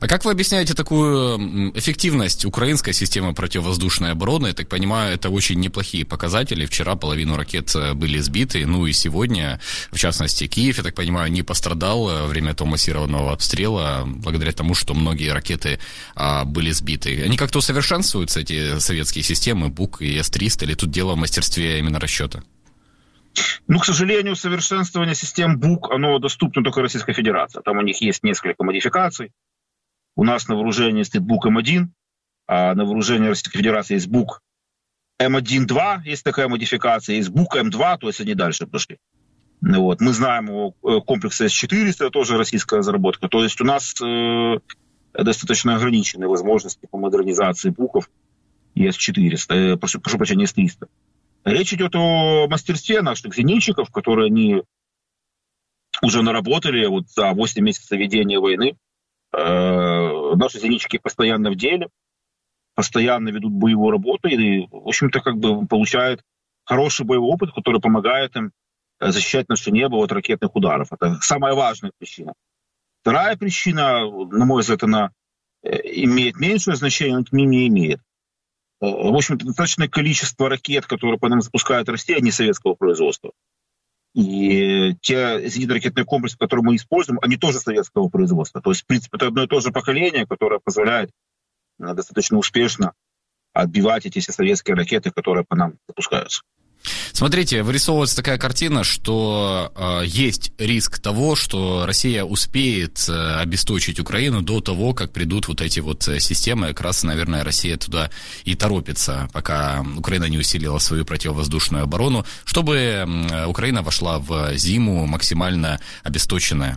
А как вы объясняете такую эффективность украинской системы противовоздушной обороны? Я так понимаю, это очень неплохие показатели. Вчера половину ракет были сбиты, ну и сегодня, в частности, Киев, я так понимаю, не пострадал во время этого массированного обстрела, благодаря тому, что многие ракеты были сбиты. Они как-то усовершенствуются, эти советские системы, БУК и С-300, или тут дело в мастерстве именно расчета? Ну, к сожалению, совершенствование систем БУК, оно доступно только Российской Федерации. Там у них есть несколько модификаций. У нас на вооружении стоит БУК М1, а на вооружении Российской Федерации есть БУК М1-2, есть такая модификация, есть БУК М2, то есть они дальше пошли. Вот. Мы знаем о комплексе С-400, тоже российская разработка. То есть у нас достаточно ограниченные возможности по модернизации БУКов и С-400, прошу прощения, С-300. Речь идет о мастерстве наших зенитчиков, которые они уже наработали вот за 8 месяцев ведения войны. Наши зенитчики постоянно в деле, постоянно ведут боевую работу и, в общем-то, как бы получают хороший боевой опыт, который помогает им защищать наше небо от ракетных ударов. Это самая важная причина. Вторая причина, на мой взгляд, она имеет меньшее значение, но тем не менее имеет. В общем-то, достаточное количество ракет, которые по нам запускают Россия, не советского производства. И те зенитно-ракетные комплексы, которые мы используем, они тоже советского производства. То есть, в принципе, это одно и то же поколение, которое позволяет достаточно успешно отбивать эти все советские ракеты, которые по нам запускаются. Смотрите, вырисовывается такая картина, что есть риск того, что Россия успеет обесточить Украину до того, как придут вот эти вот системы. Как раз, наверное, Россия туда и торопится, пока Украина не усилила свою противовоздушную оборону, чтобы Украина вошла в зиму максимально обесточенная.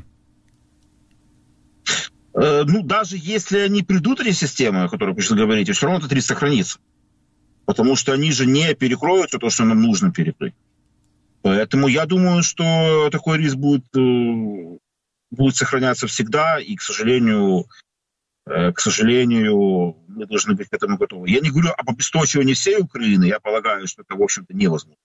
Ну, даже если они придут, эти системы, о которых вы говорите, все равно этот риск сохранится. Потому что они же не перекроют то, что нам нужно перекрыть. Поэтому я думаю, что такой риск будет сохраняться всегда, и, к сожалению, мы должны быть к этому готовы. Я не говорю об обесточивании всей Украины, я полагаю, что это, в общем-то, невозможно.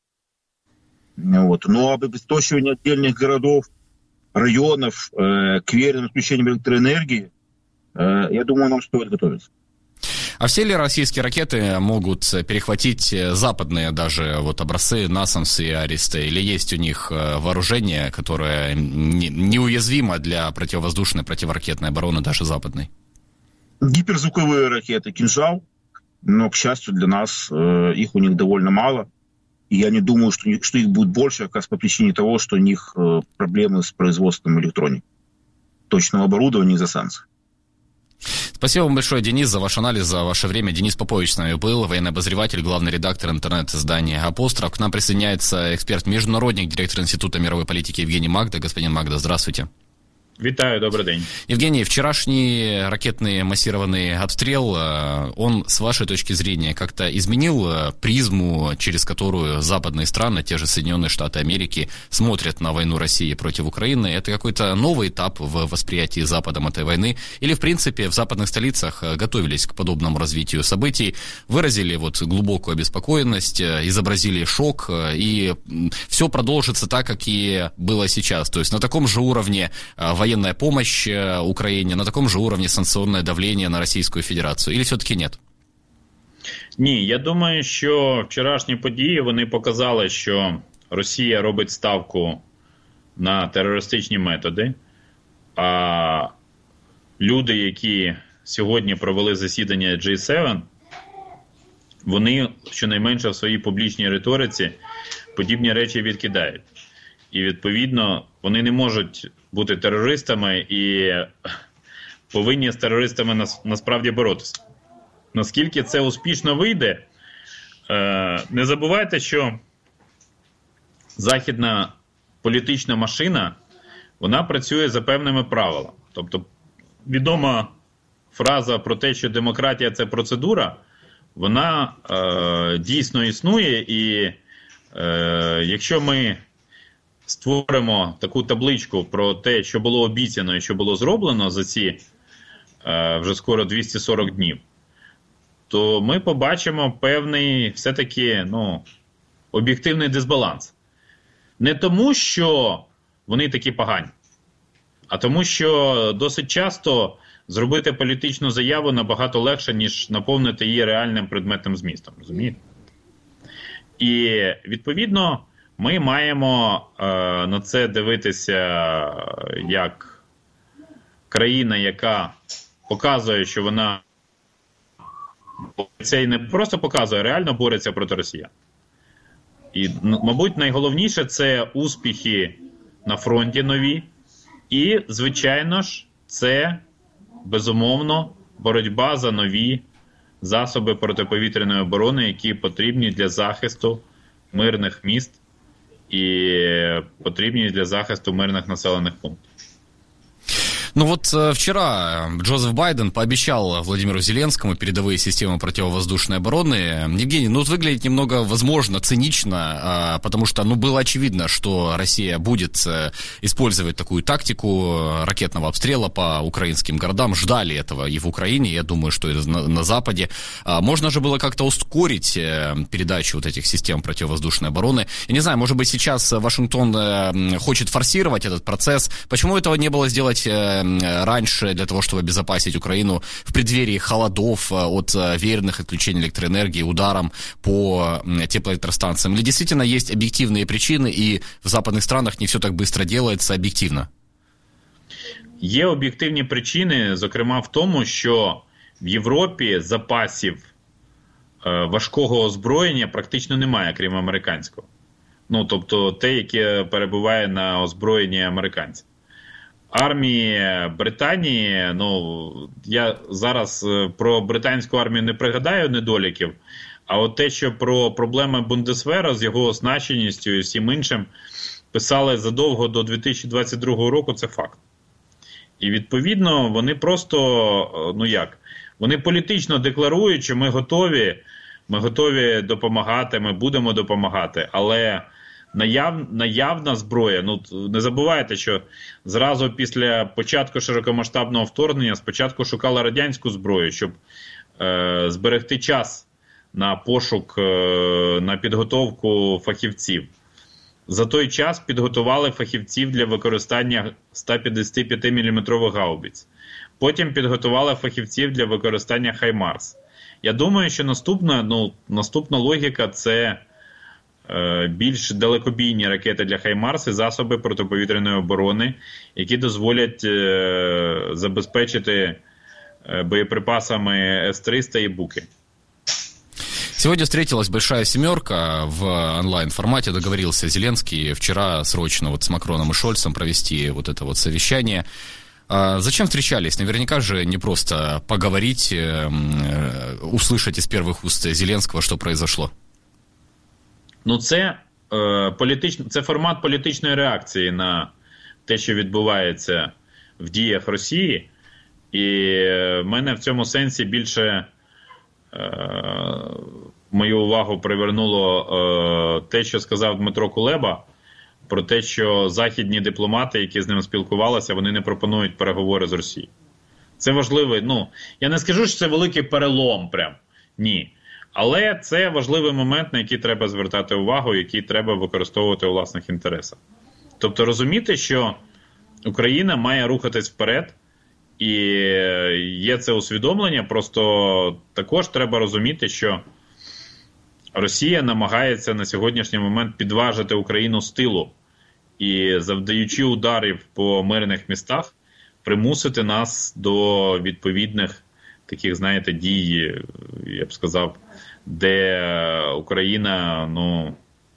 Вот. Но об обесточивании отдельных городов, районов, к верным отключениям электроэнергии, я думаю, нам стоит готовиться. А все ли российские ракеты могут перехватить западные даже вот образцы НАСАМС и Ариста? Или есть у них вооружение, которое неуязвимо для противовоздушной, противоракетной обороны, даже западной? Гиперзвуковые ракеты «Кинжал», но, к счастью для нас, их у них довольно мало. И я не думаю, что их будет больше, как раз по причине того, что у них проблемы с производством электроники, точного оборудования из-за санкций. Спасибо вам большое, Денис, за ваш анализ, за ваше время. Денис Попович с нами был, военный обозреватель, главный редактор интернет-издания «Апостроф». К нам присоединяется эксперт-международник, директор Института мировой политики Евгений Магда. Господин Магда, здравствуйте. Витаю, добрый день. Евгений, вчерашний ракетный массированный обстрел, он, с вашей точки зрения, как-то изменил призму, через которую западные страны, те же Соединенные Штаты Америки, смотрят на войну России против Украины? Это какой-то новый этап в восприятии Западом этой войны? Или, в принципе, в западных столицах готовились к подобному развитию событий, выразили вот глубокую обеспокоенность, изобразили шок, и все продолжится так, как и было сейчас? То есть на таком же уровне военная помощь Украине, на таком же уровне санкционное давление на Російську Федерацію? Или все-таки нет? Ні, я думаю, що вчорашні події, вони показали, що Росія робить ставку на терористичні методи, а люди, які сьогодні провели засідання G7, вони, щонайменше в своїй публічній риториці, подібні речі відкидають. І, відповідно, вони не можуть бути терористами і повинні з терористами насправді боротися. Наскільки це успішно вийде, не забувайте, що західна політична машина, вона працює за певними правилами. Тобто відома фраза про те, що демократія – це процедура, вона дійсно існує, і якщо ми створимо таку табличку про те, що було обіцяно і що було зроблено за ці вже скоро 240 днів, то ми побачимо певний все-таки об'єктивний дисбаланс. Не тому, що вони такі погані, а тому, що досить часто зробити політичну заяву набагато легше, ніж наповнити її реальним предметним змістом, розумієте? І, відповідно, ми маємо на це дивитися як країна, яка показує, що вона це і не просто показує, реально бореться проти росіян. І, мабуть, найголовніше – це успіхи на фронті нові. І, звичайно ж, це, безумовно, боротьба за нові засоби протиповітряної оборони, які потрібні для захисту мирних міст і потрібні для захисту мирних населених пунктів. Ну вот вчера Джозеф Байден пообещал Владимиру Зеленскому передовые системы противовоздушной обороны. Евгений, ну вот выглядит немного, возможно, цинично, потому что, ну, было очевидно, что Россия будет использовать такую тактику ракетного обстрела по украинским городам. Ждали этого и в Украине, я думаю, что и на Западе. Можно же было как-то ускорить передачу вот этих систем противовоздушной обороны. Я не знаю, может быть, сейчас Вашингтон хочет форсировать этот процесс. Почему этого не было сделать раньше, для того, чтобы обезопасить Украину в преддверии холодов от веерных отключений электроэнергии, ударом по теплоэлектростанциям? Или действительно есть объективные причины, и в западных странах не все так быстро делается об'єктивно? Є об'єктивні причини, зокрема в тому, що в Європі запасів важкого озброєння практично немає, крім американського. Ну, тобто те, яке перебуває на озброєнні американців. Армії Британії, ну, я зараз про британську армію не пригадаю недоліків, а от те, що про проблеми Бундесвера з його оснащеністю і всім іншим писали задовго до 2022 року, це факт. І відповідно вони просто, ну як, вони політично декларують, що ми готові допомагати, ми будемо допомагати, але наявна зброя, ну не забувайте, що зразу після початку широкомасштабного вторгнення спочатку шукали радянську зброю, щоб зберегти час на пошук, на підготовку фахівців. За той час підготували фахівців для використання 155-мм гаубиць. Потім підготували фахівців для використання Хаймарс. Я думаю, що наступна логіка – це більш далекобійні ракети для Хаймарс і засоби протиповітряної оборони, які дозволять забезпечити боєприпасами С-300 і Буки. Сегодня встретилась большая семерка в онлайн-формате. Договорился Зеленский вчера срочно вот с Макроном и Шольцем провести вот это вот совещание. Зачем встречались? Наверняка же не просто поговорить, услышать из первых уст Зеленского, что произошло. Ну, це формат політичної реакції на те, що відбувається в діях Росії. І мене в цьому сенсі більше мою увагу привернуло те, що сказав Дмитро Кулеба, про те, що західні дипломати, які з ним спілкувалися, вони не пропонують переговори з Росією. Це важливий, ну, я не скажу, що це великий перелом прям, ні. Але це важливий момент, на який треба звертати увагу, який треба використовувати у власних інтересах. Тобто розуміти, що Україна має рухатись вперед, і є це усвідомлення, просто також треба розуміти, що Росія намагається на сьогоднішній момент підважити Україну з тилу і, завдаючи ударів по мирних містах, примусити нас до відповідних таких, знаєте, дій, я б сказав, де Україна, ну,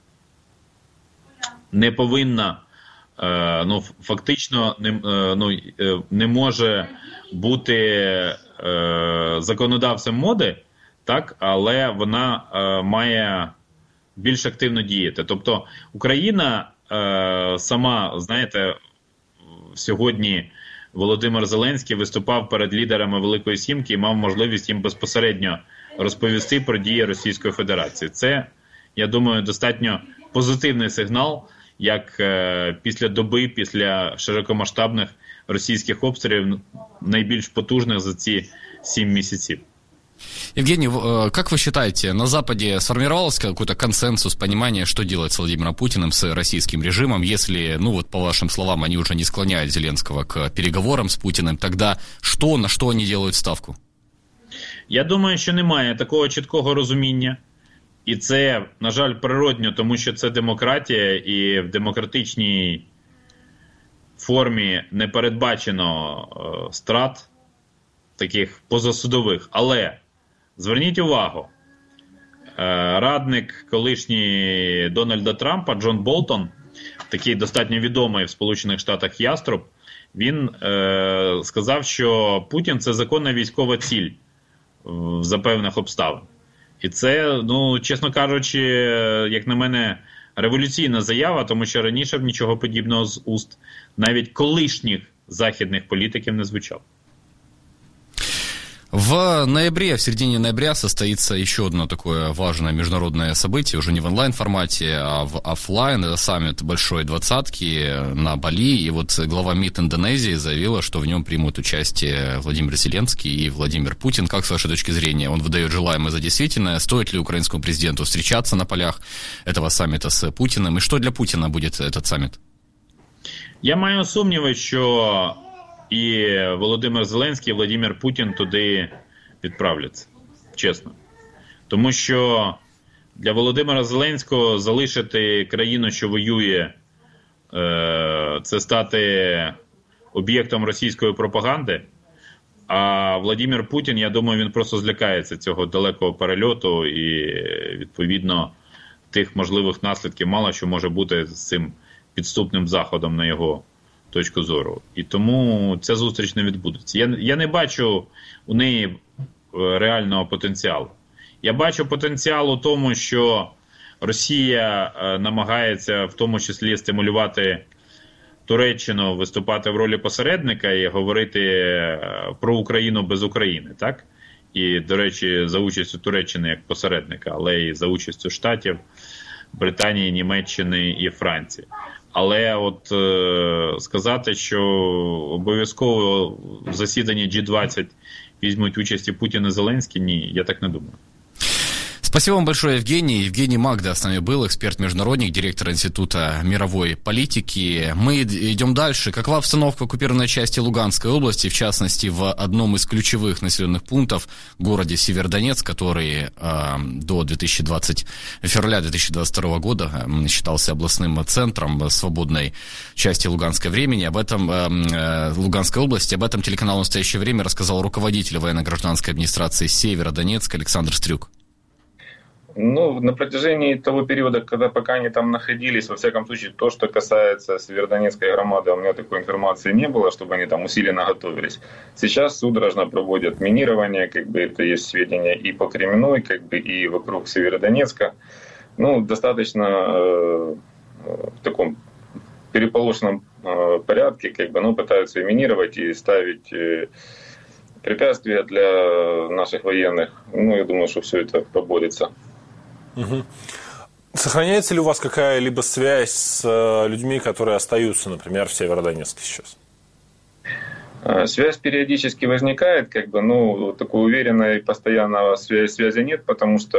не повинна, ну, фактично не може бути законодавцем моди, так, але вона має більш активно діяти. Тобто Україна сама, знаєте, сьогодні Володимир Зеленський виступав перед лідерами Великої Сімки і мав можливість їм безпосередньо розповісти про дії Російської Федерації. Це, я думаю, достатньо позитивний сигнал, як після широкомасштабних російських обстрілів, найбільш потужних за ці 7 місяців. Евгений, как вы считаете, на Западе сформировался какой-то консенсус, понимание, что делать с Владимиром Путиным, с российским режимом, если, по вашим словам, они уже не склоняют Зеленского к переговорам с Путиным, тогда на что они делают ставку? Я думаю, що немає такого чіткого розуміння. І це, на жаль, природньо, тому що це демократія, і в демократичній формі не передбачено страт таких позасудових. Але зверніть увагу, радник колишній Дональда Трампа Джон Болтон, такий достатньо відомий в Сполучених Штатах яструб, він сказав, що Путін – це законна військова ціль за певних обставин. І це, чесно кажучи, як на мене, революційна заява, тому що раніше б нічого подібного з уст навіть колишніх західних політиків не звучало. В середине ноября состоится еще одно такое важное международное событие, уже не в онлайн-формате, а в офлайн. Это саммит Большой Двадцатки на Бали. И вот глава МИД Индонезии заявила, что в нем примут участие Владимир Зеленский и Владимир Путин. Как, с вашей точки зрения, он выдает желаемое за действительное? Стоит ли украинскому президенту встречаться на полях этого саммита с Путиным? И что для Путина будет этот саммит? Я маю сумніви, що і Володимир Зеленський, і Владимир Путін туди відправляться, чесно. Тому що для Володимира Зеленського залишити країну, що воює, це стати об'єктом російської пропаганди. А Владимир Путін, я думаю, він просто злякається цього далекого перельоту і, відповідно, тих можливих наслідків мало що може бути з цим підступним заходом на його точку зору. І тому ця зустріч не відбудеться. Я не бачу у неї реального потенціалу. Я бачу потенціал у тому, що Росія намагається в тому числі стимулювати Туреччину виступати в ролі посередника і говорити про Україну без України, так? І, до речі, за участю Туреччини як посередника, але і за участю Штатів, Британії, Німеччини і Франції. Але от сказати, що обов'язково в засіданні G20 візьмуть участь і Путін і Зеленський, ні, я так не думаю. Спасибо вам большое, Евгений. Евгений Магда с нами был, эксперт-международник, директор Института мировой политики. Мы идем дальше. Какова обстановка в оккупированной части Луганской области, в частности, в одном из ключевых населенных пунктов, городе Северодонецк, который до февраля 2022 года считался областным центром свободной части Луганской Луганской области. Об этом телеканалу «Настоящее время» рассказал руководитель военно-гражданской администрации Северодонецк Александр Стрюк. На протяжении того периода, пока они там находились, во всяком случае, то, что касается Северодонецкой громады, у меня такой информации не было, чтобы они там усиленно готовились. Сейчас судорожно проводят минирование, это есть сведения и по Кременной, и вокруг Северодонецка. Достаточно в таком переполошенном порядке, пытаются и минировать, и ставить препятствия для наших военных. Я думаю, что все это поборется. Угу. Сохраняется ли у вас какая-либо связь с людьми, которые остаются, например, в Северодонецке сейчас? Связь периодически возникает, такой уверенной постоянной связи нет, потому что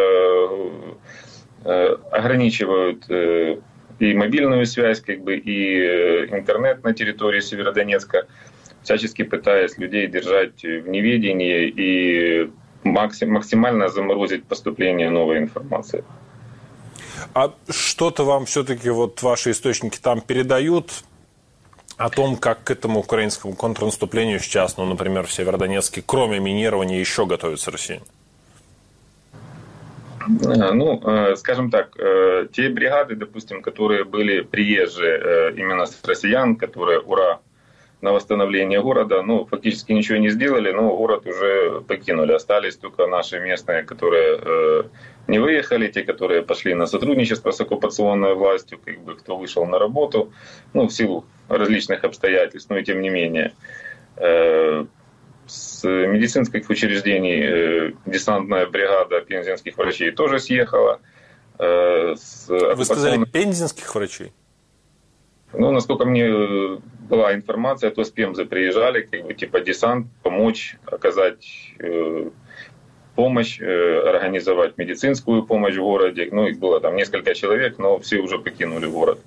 ограничивают и мобильную связь, и интернет на территории Северодонецка, всячески пытаясь людей держать в неведении и максимально заморозить поступление новой информации. А что-то вам все-таки ваши источники там передают о том, как к этому украинскому контрнаступлению сейчас, например, в Северодонецке, кроме минирования, еще готовится Россия? Скажем так, те бригады, допустим, которые были приезжие именно с россиян, которые на восстановление города, фактически ничего не сделали, но город уже покинули. Остались только наши местные, которые не выехали, те, которые пошли на сотрудничество с оккупационной властью, кто вышел на работу, в силу различных обстоятельств, но и тем не менее. С медицинских учреждений десантная бригада пензенских врачей тоже съехала. Вы сказали пензенских врачей? Насколько мне была информация, то с Пемзы приезжали, десант, помочь, оказать помощь организовать, медицинскую помощь в городе. Ну, их было там несколько человек, но все уже покинули город.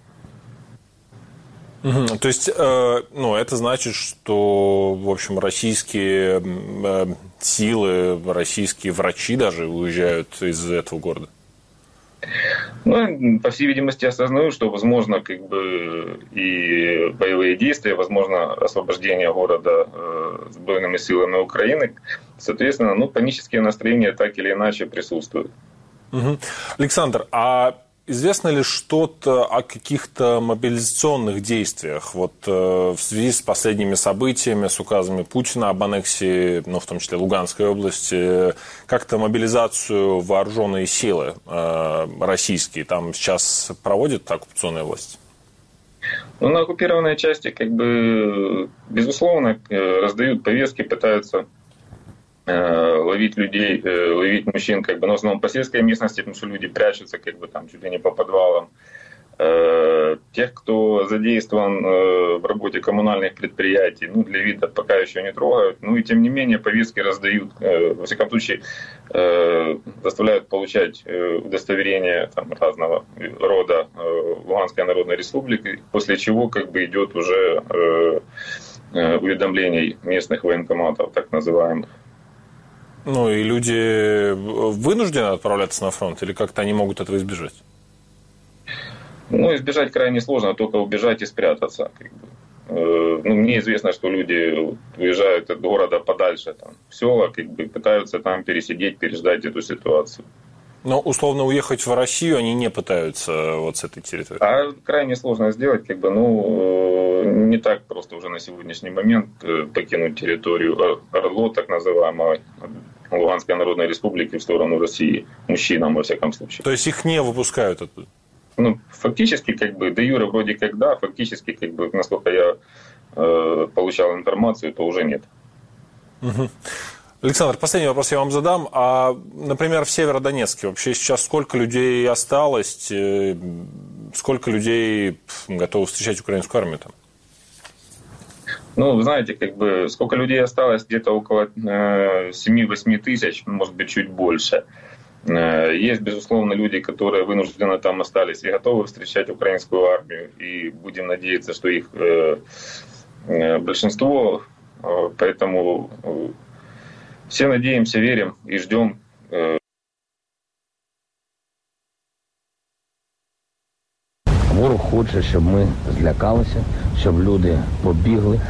То есть, это значит, что, в общем, российские силы, российские врачи даже уезжают из этого города? Ну, по всей видимости, осознаю, что возможно и боевые действия, возможно освобождение города сбройными силами Украины. Соответственно, панические настроения так или иначе присутствуют. Александр, а известно ли что-то о каких-то мобилизационных действиях в связи с последними событиями, с указами Путина об аннексии, в том числе Луганской области, как-то мобилизацию вооруженные силы российские там сейчас проводит оккупационная власть? На оккупированной части, безусловно, раздают повестки, пытаются ловить людей, ловить мужчин, в основном по сельской местности, потому что люди прячутся, там чуть ли не по подвалам. Тех, кто задействован в работе коммунальных предприятий, для вида пока еще не трогают. И тем не менее повестки раздают, во всяком случае, заставляют получать удостоверения разного рода Луганской Народной Республики, после чего идет уже уведомлений местных военкоматов, так называемых. И люди вынуждены отправляться на фронт, или как-то они могут этого избежать? Избежать крайне сложно, только убежать и спрятаться. Мне известно, что люди уезжают от города подальше, в села, пытаются там пересидеть, переждать эту ситуацию. Но условно уехать в Россию они не пытаются с этой территории? А крайне сложно сделать, не так просто уже на сегодняшний момент покинуть территорию ОРЛО, так называемого, Луганской Народной Республики в сторону России, мужчинам во всяком случае. То есть их не выпускают оттуда? Фактически, де юре вроде как да, фактически, насколько я получал информацию, то уже нет. Александр, последний вопрос я вам задам. Например, в Северодонецке вообще сейчас сколько людей осталось, сколько людей готовы встречать украинскую армию там? Вы знаете, сколько людей осталось, где-то около 7-8 тысяч, может быть, чуть больше. Есть, безусловно, люди, которые вынужденно там остались и готовы встречать украинскую армию. И будем надеяться, что их большинство. Поэтому все надеемся, верим и ждем. Ворог хоче, щоб ми злякалися, щоб люди побігли.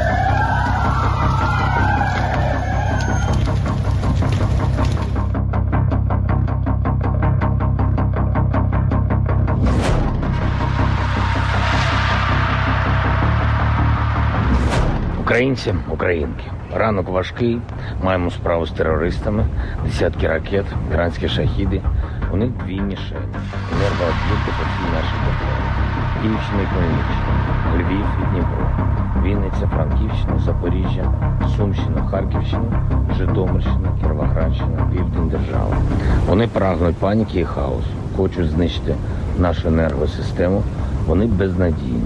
Українці, українки, ранок важкий, маємо справу з терористами, десятки ракет, іранські шахіди. У них дві мішені, енергооб'єкти по всій нашій державі. Київщина і Хмельниччина, Львів і Дніпро, Вінниця, Франківщина, Запоріжжя, Сумщина, Харківщина, Житомирщина, Кіровоградщина, Південь держави. Вони прагнуть паніки і хаосу, хочуть знищити нашу енергосистему, вони безнадійні.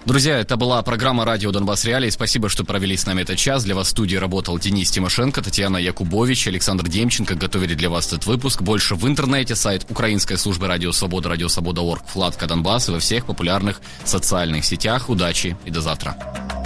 Друзья, это была программа «Радио Донбасс Реалии». Спасибо, что провели с нами этот час. Для вас в студии работал Денис Тимошенко, Татьяна Якубович, Александр Демченко. Готовили для вас этот выпуск. Больше в интернете, сайт украинской службы «Радио Свобода», радиосвобода.орг, вкладка «Донбасс» и во всех популярных социальных сетях. Удачи и до завтра.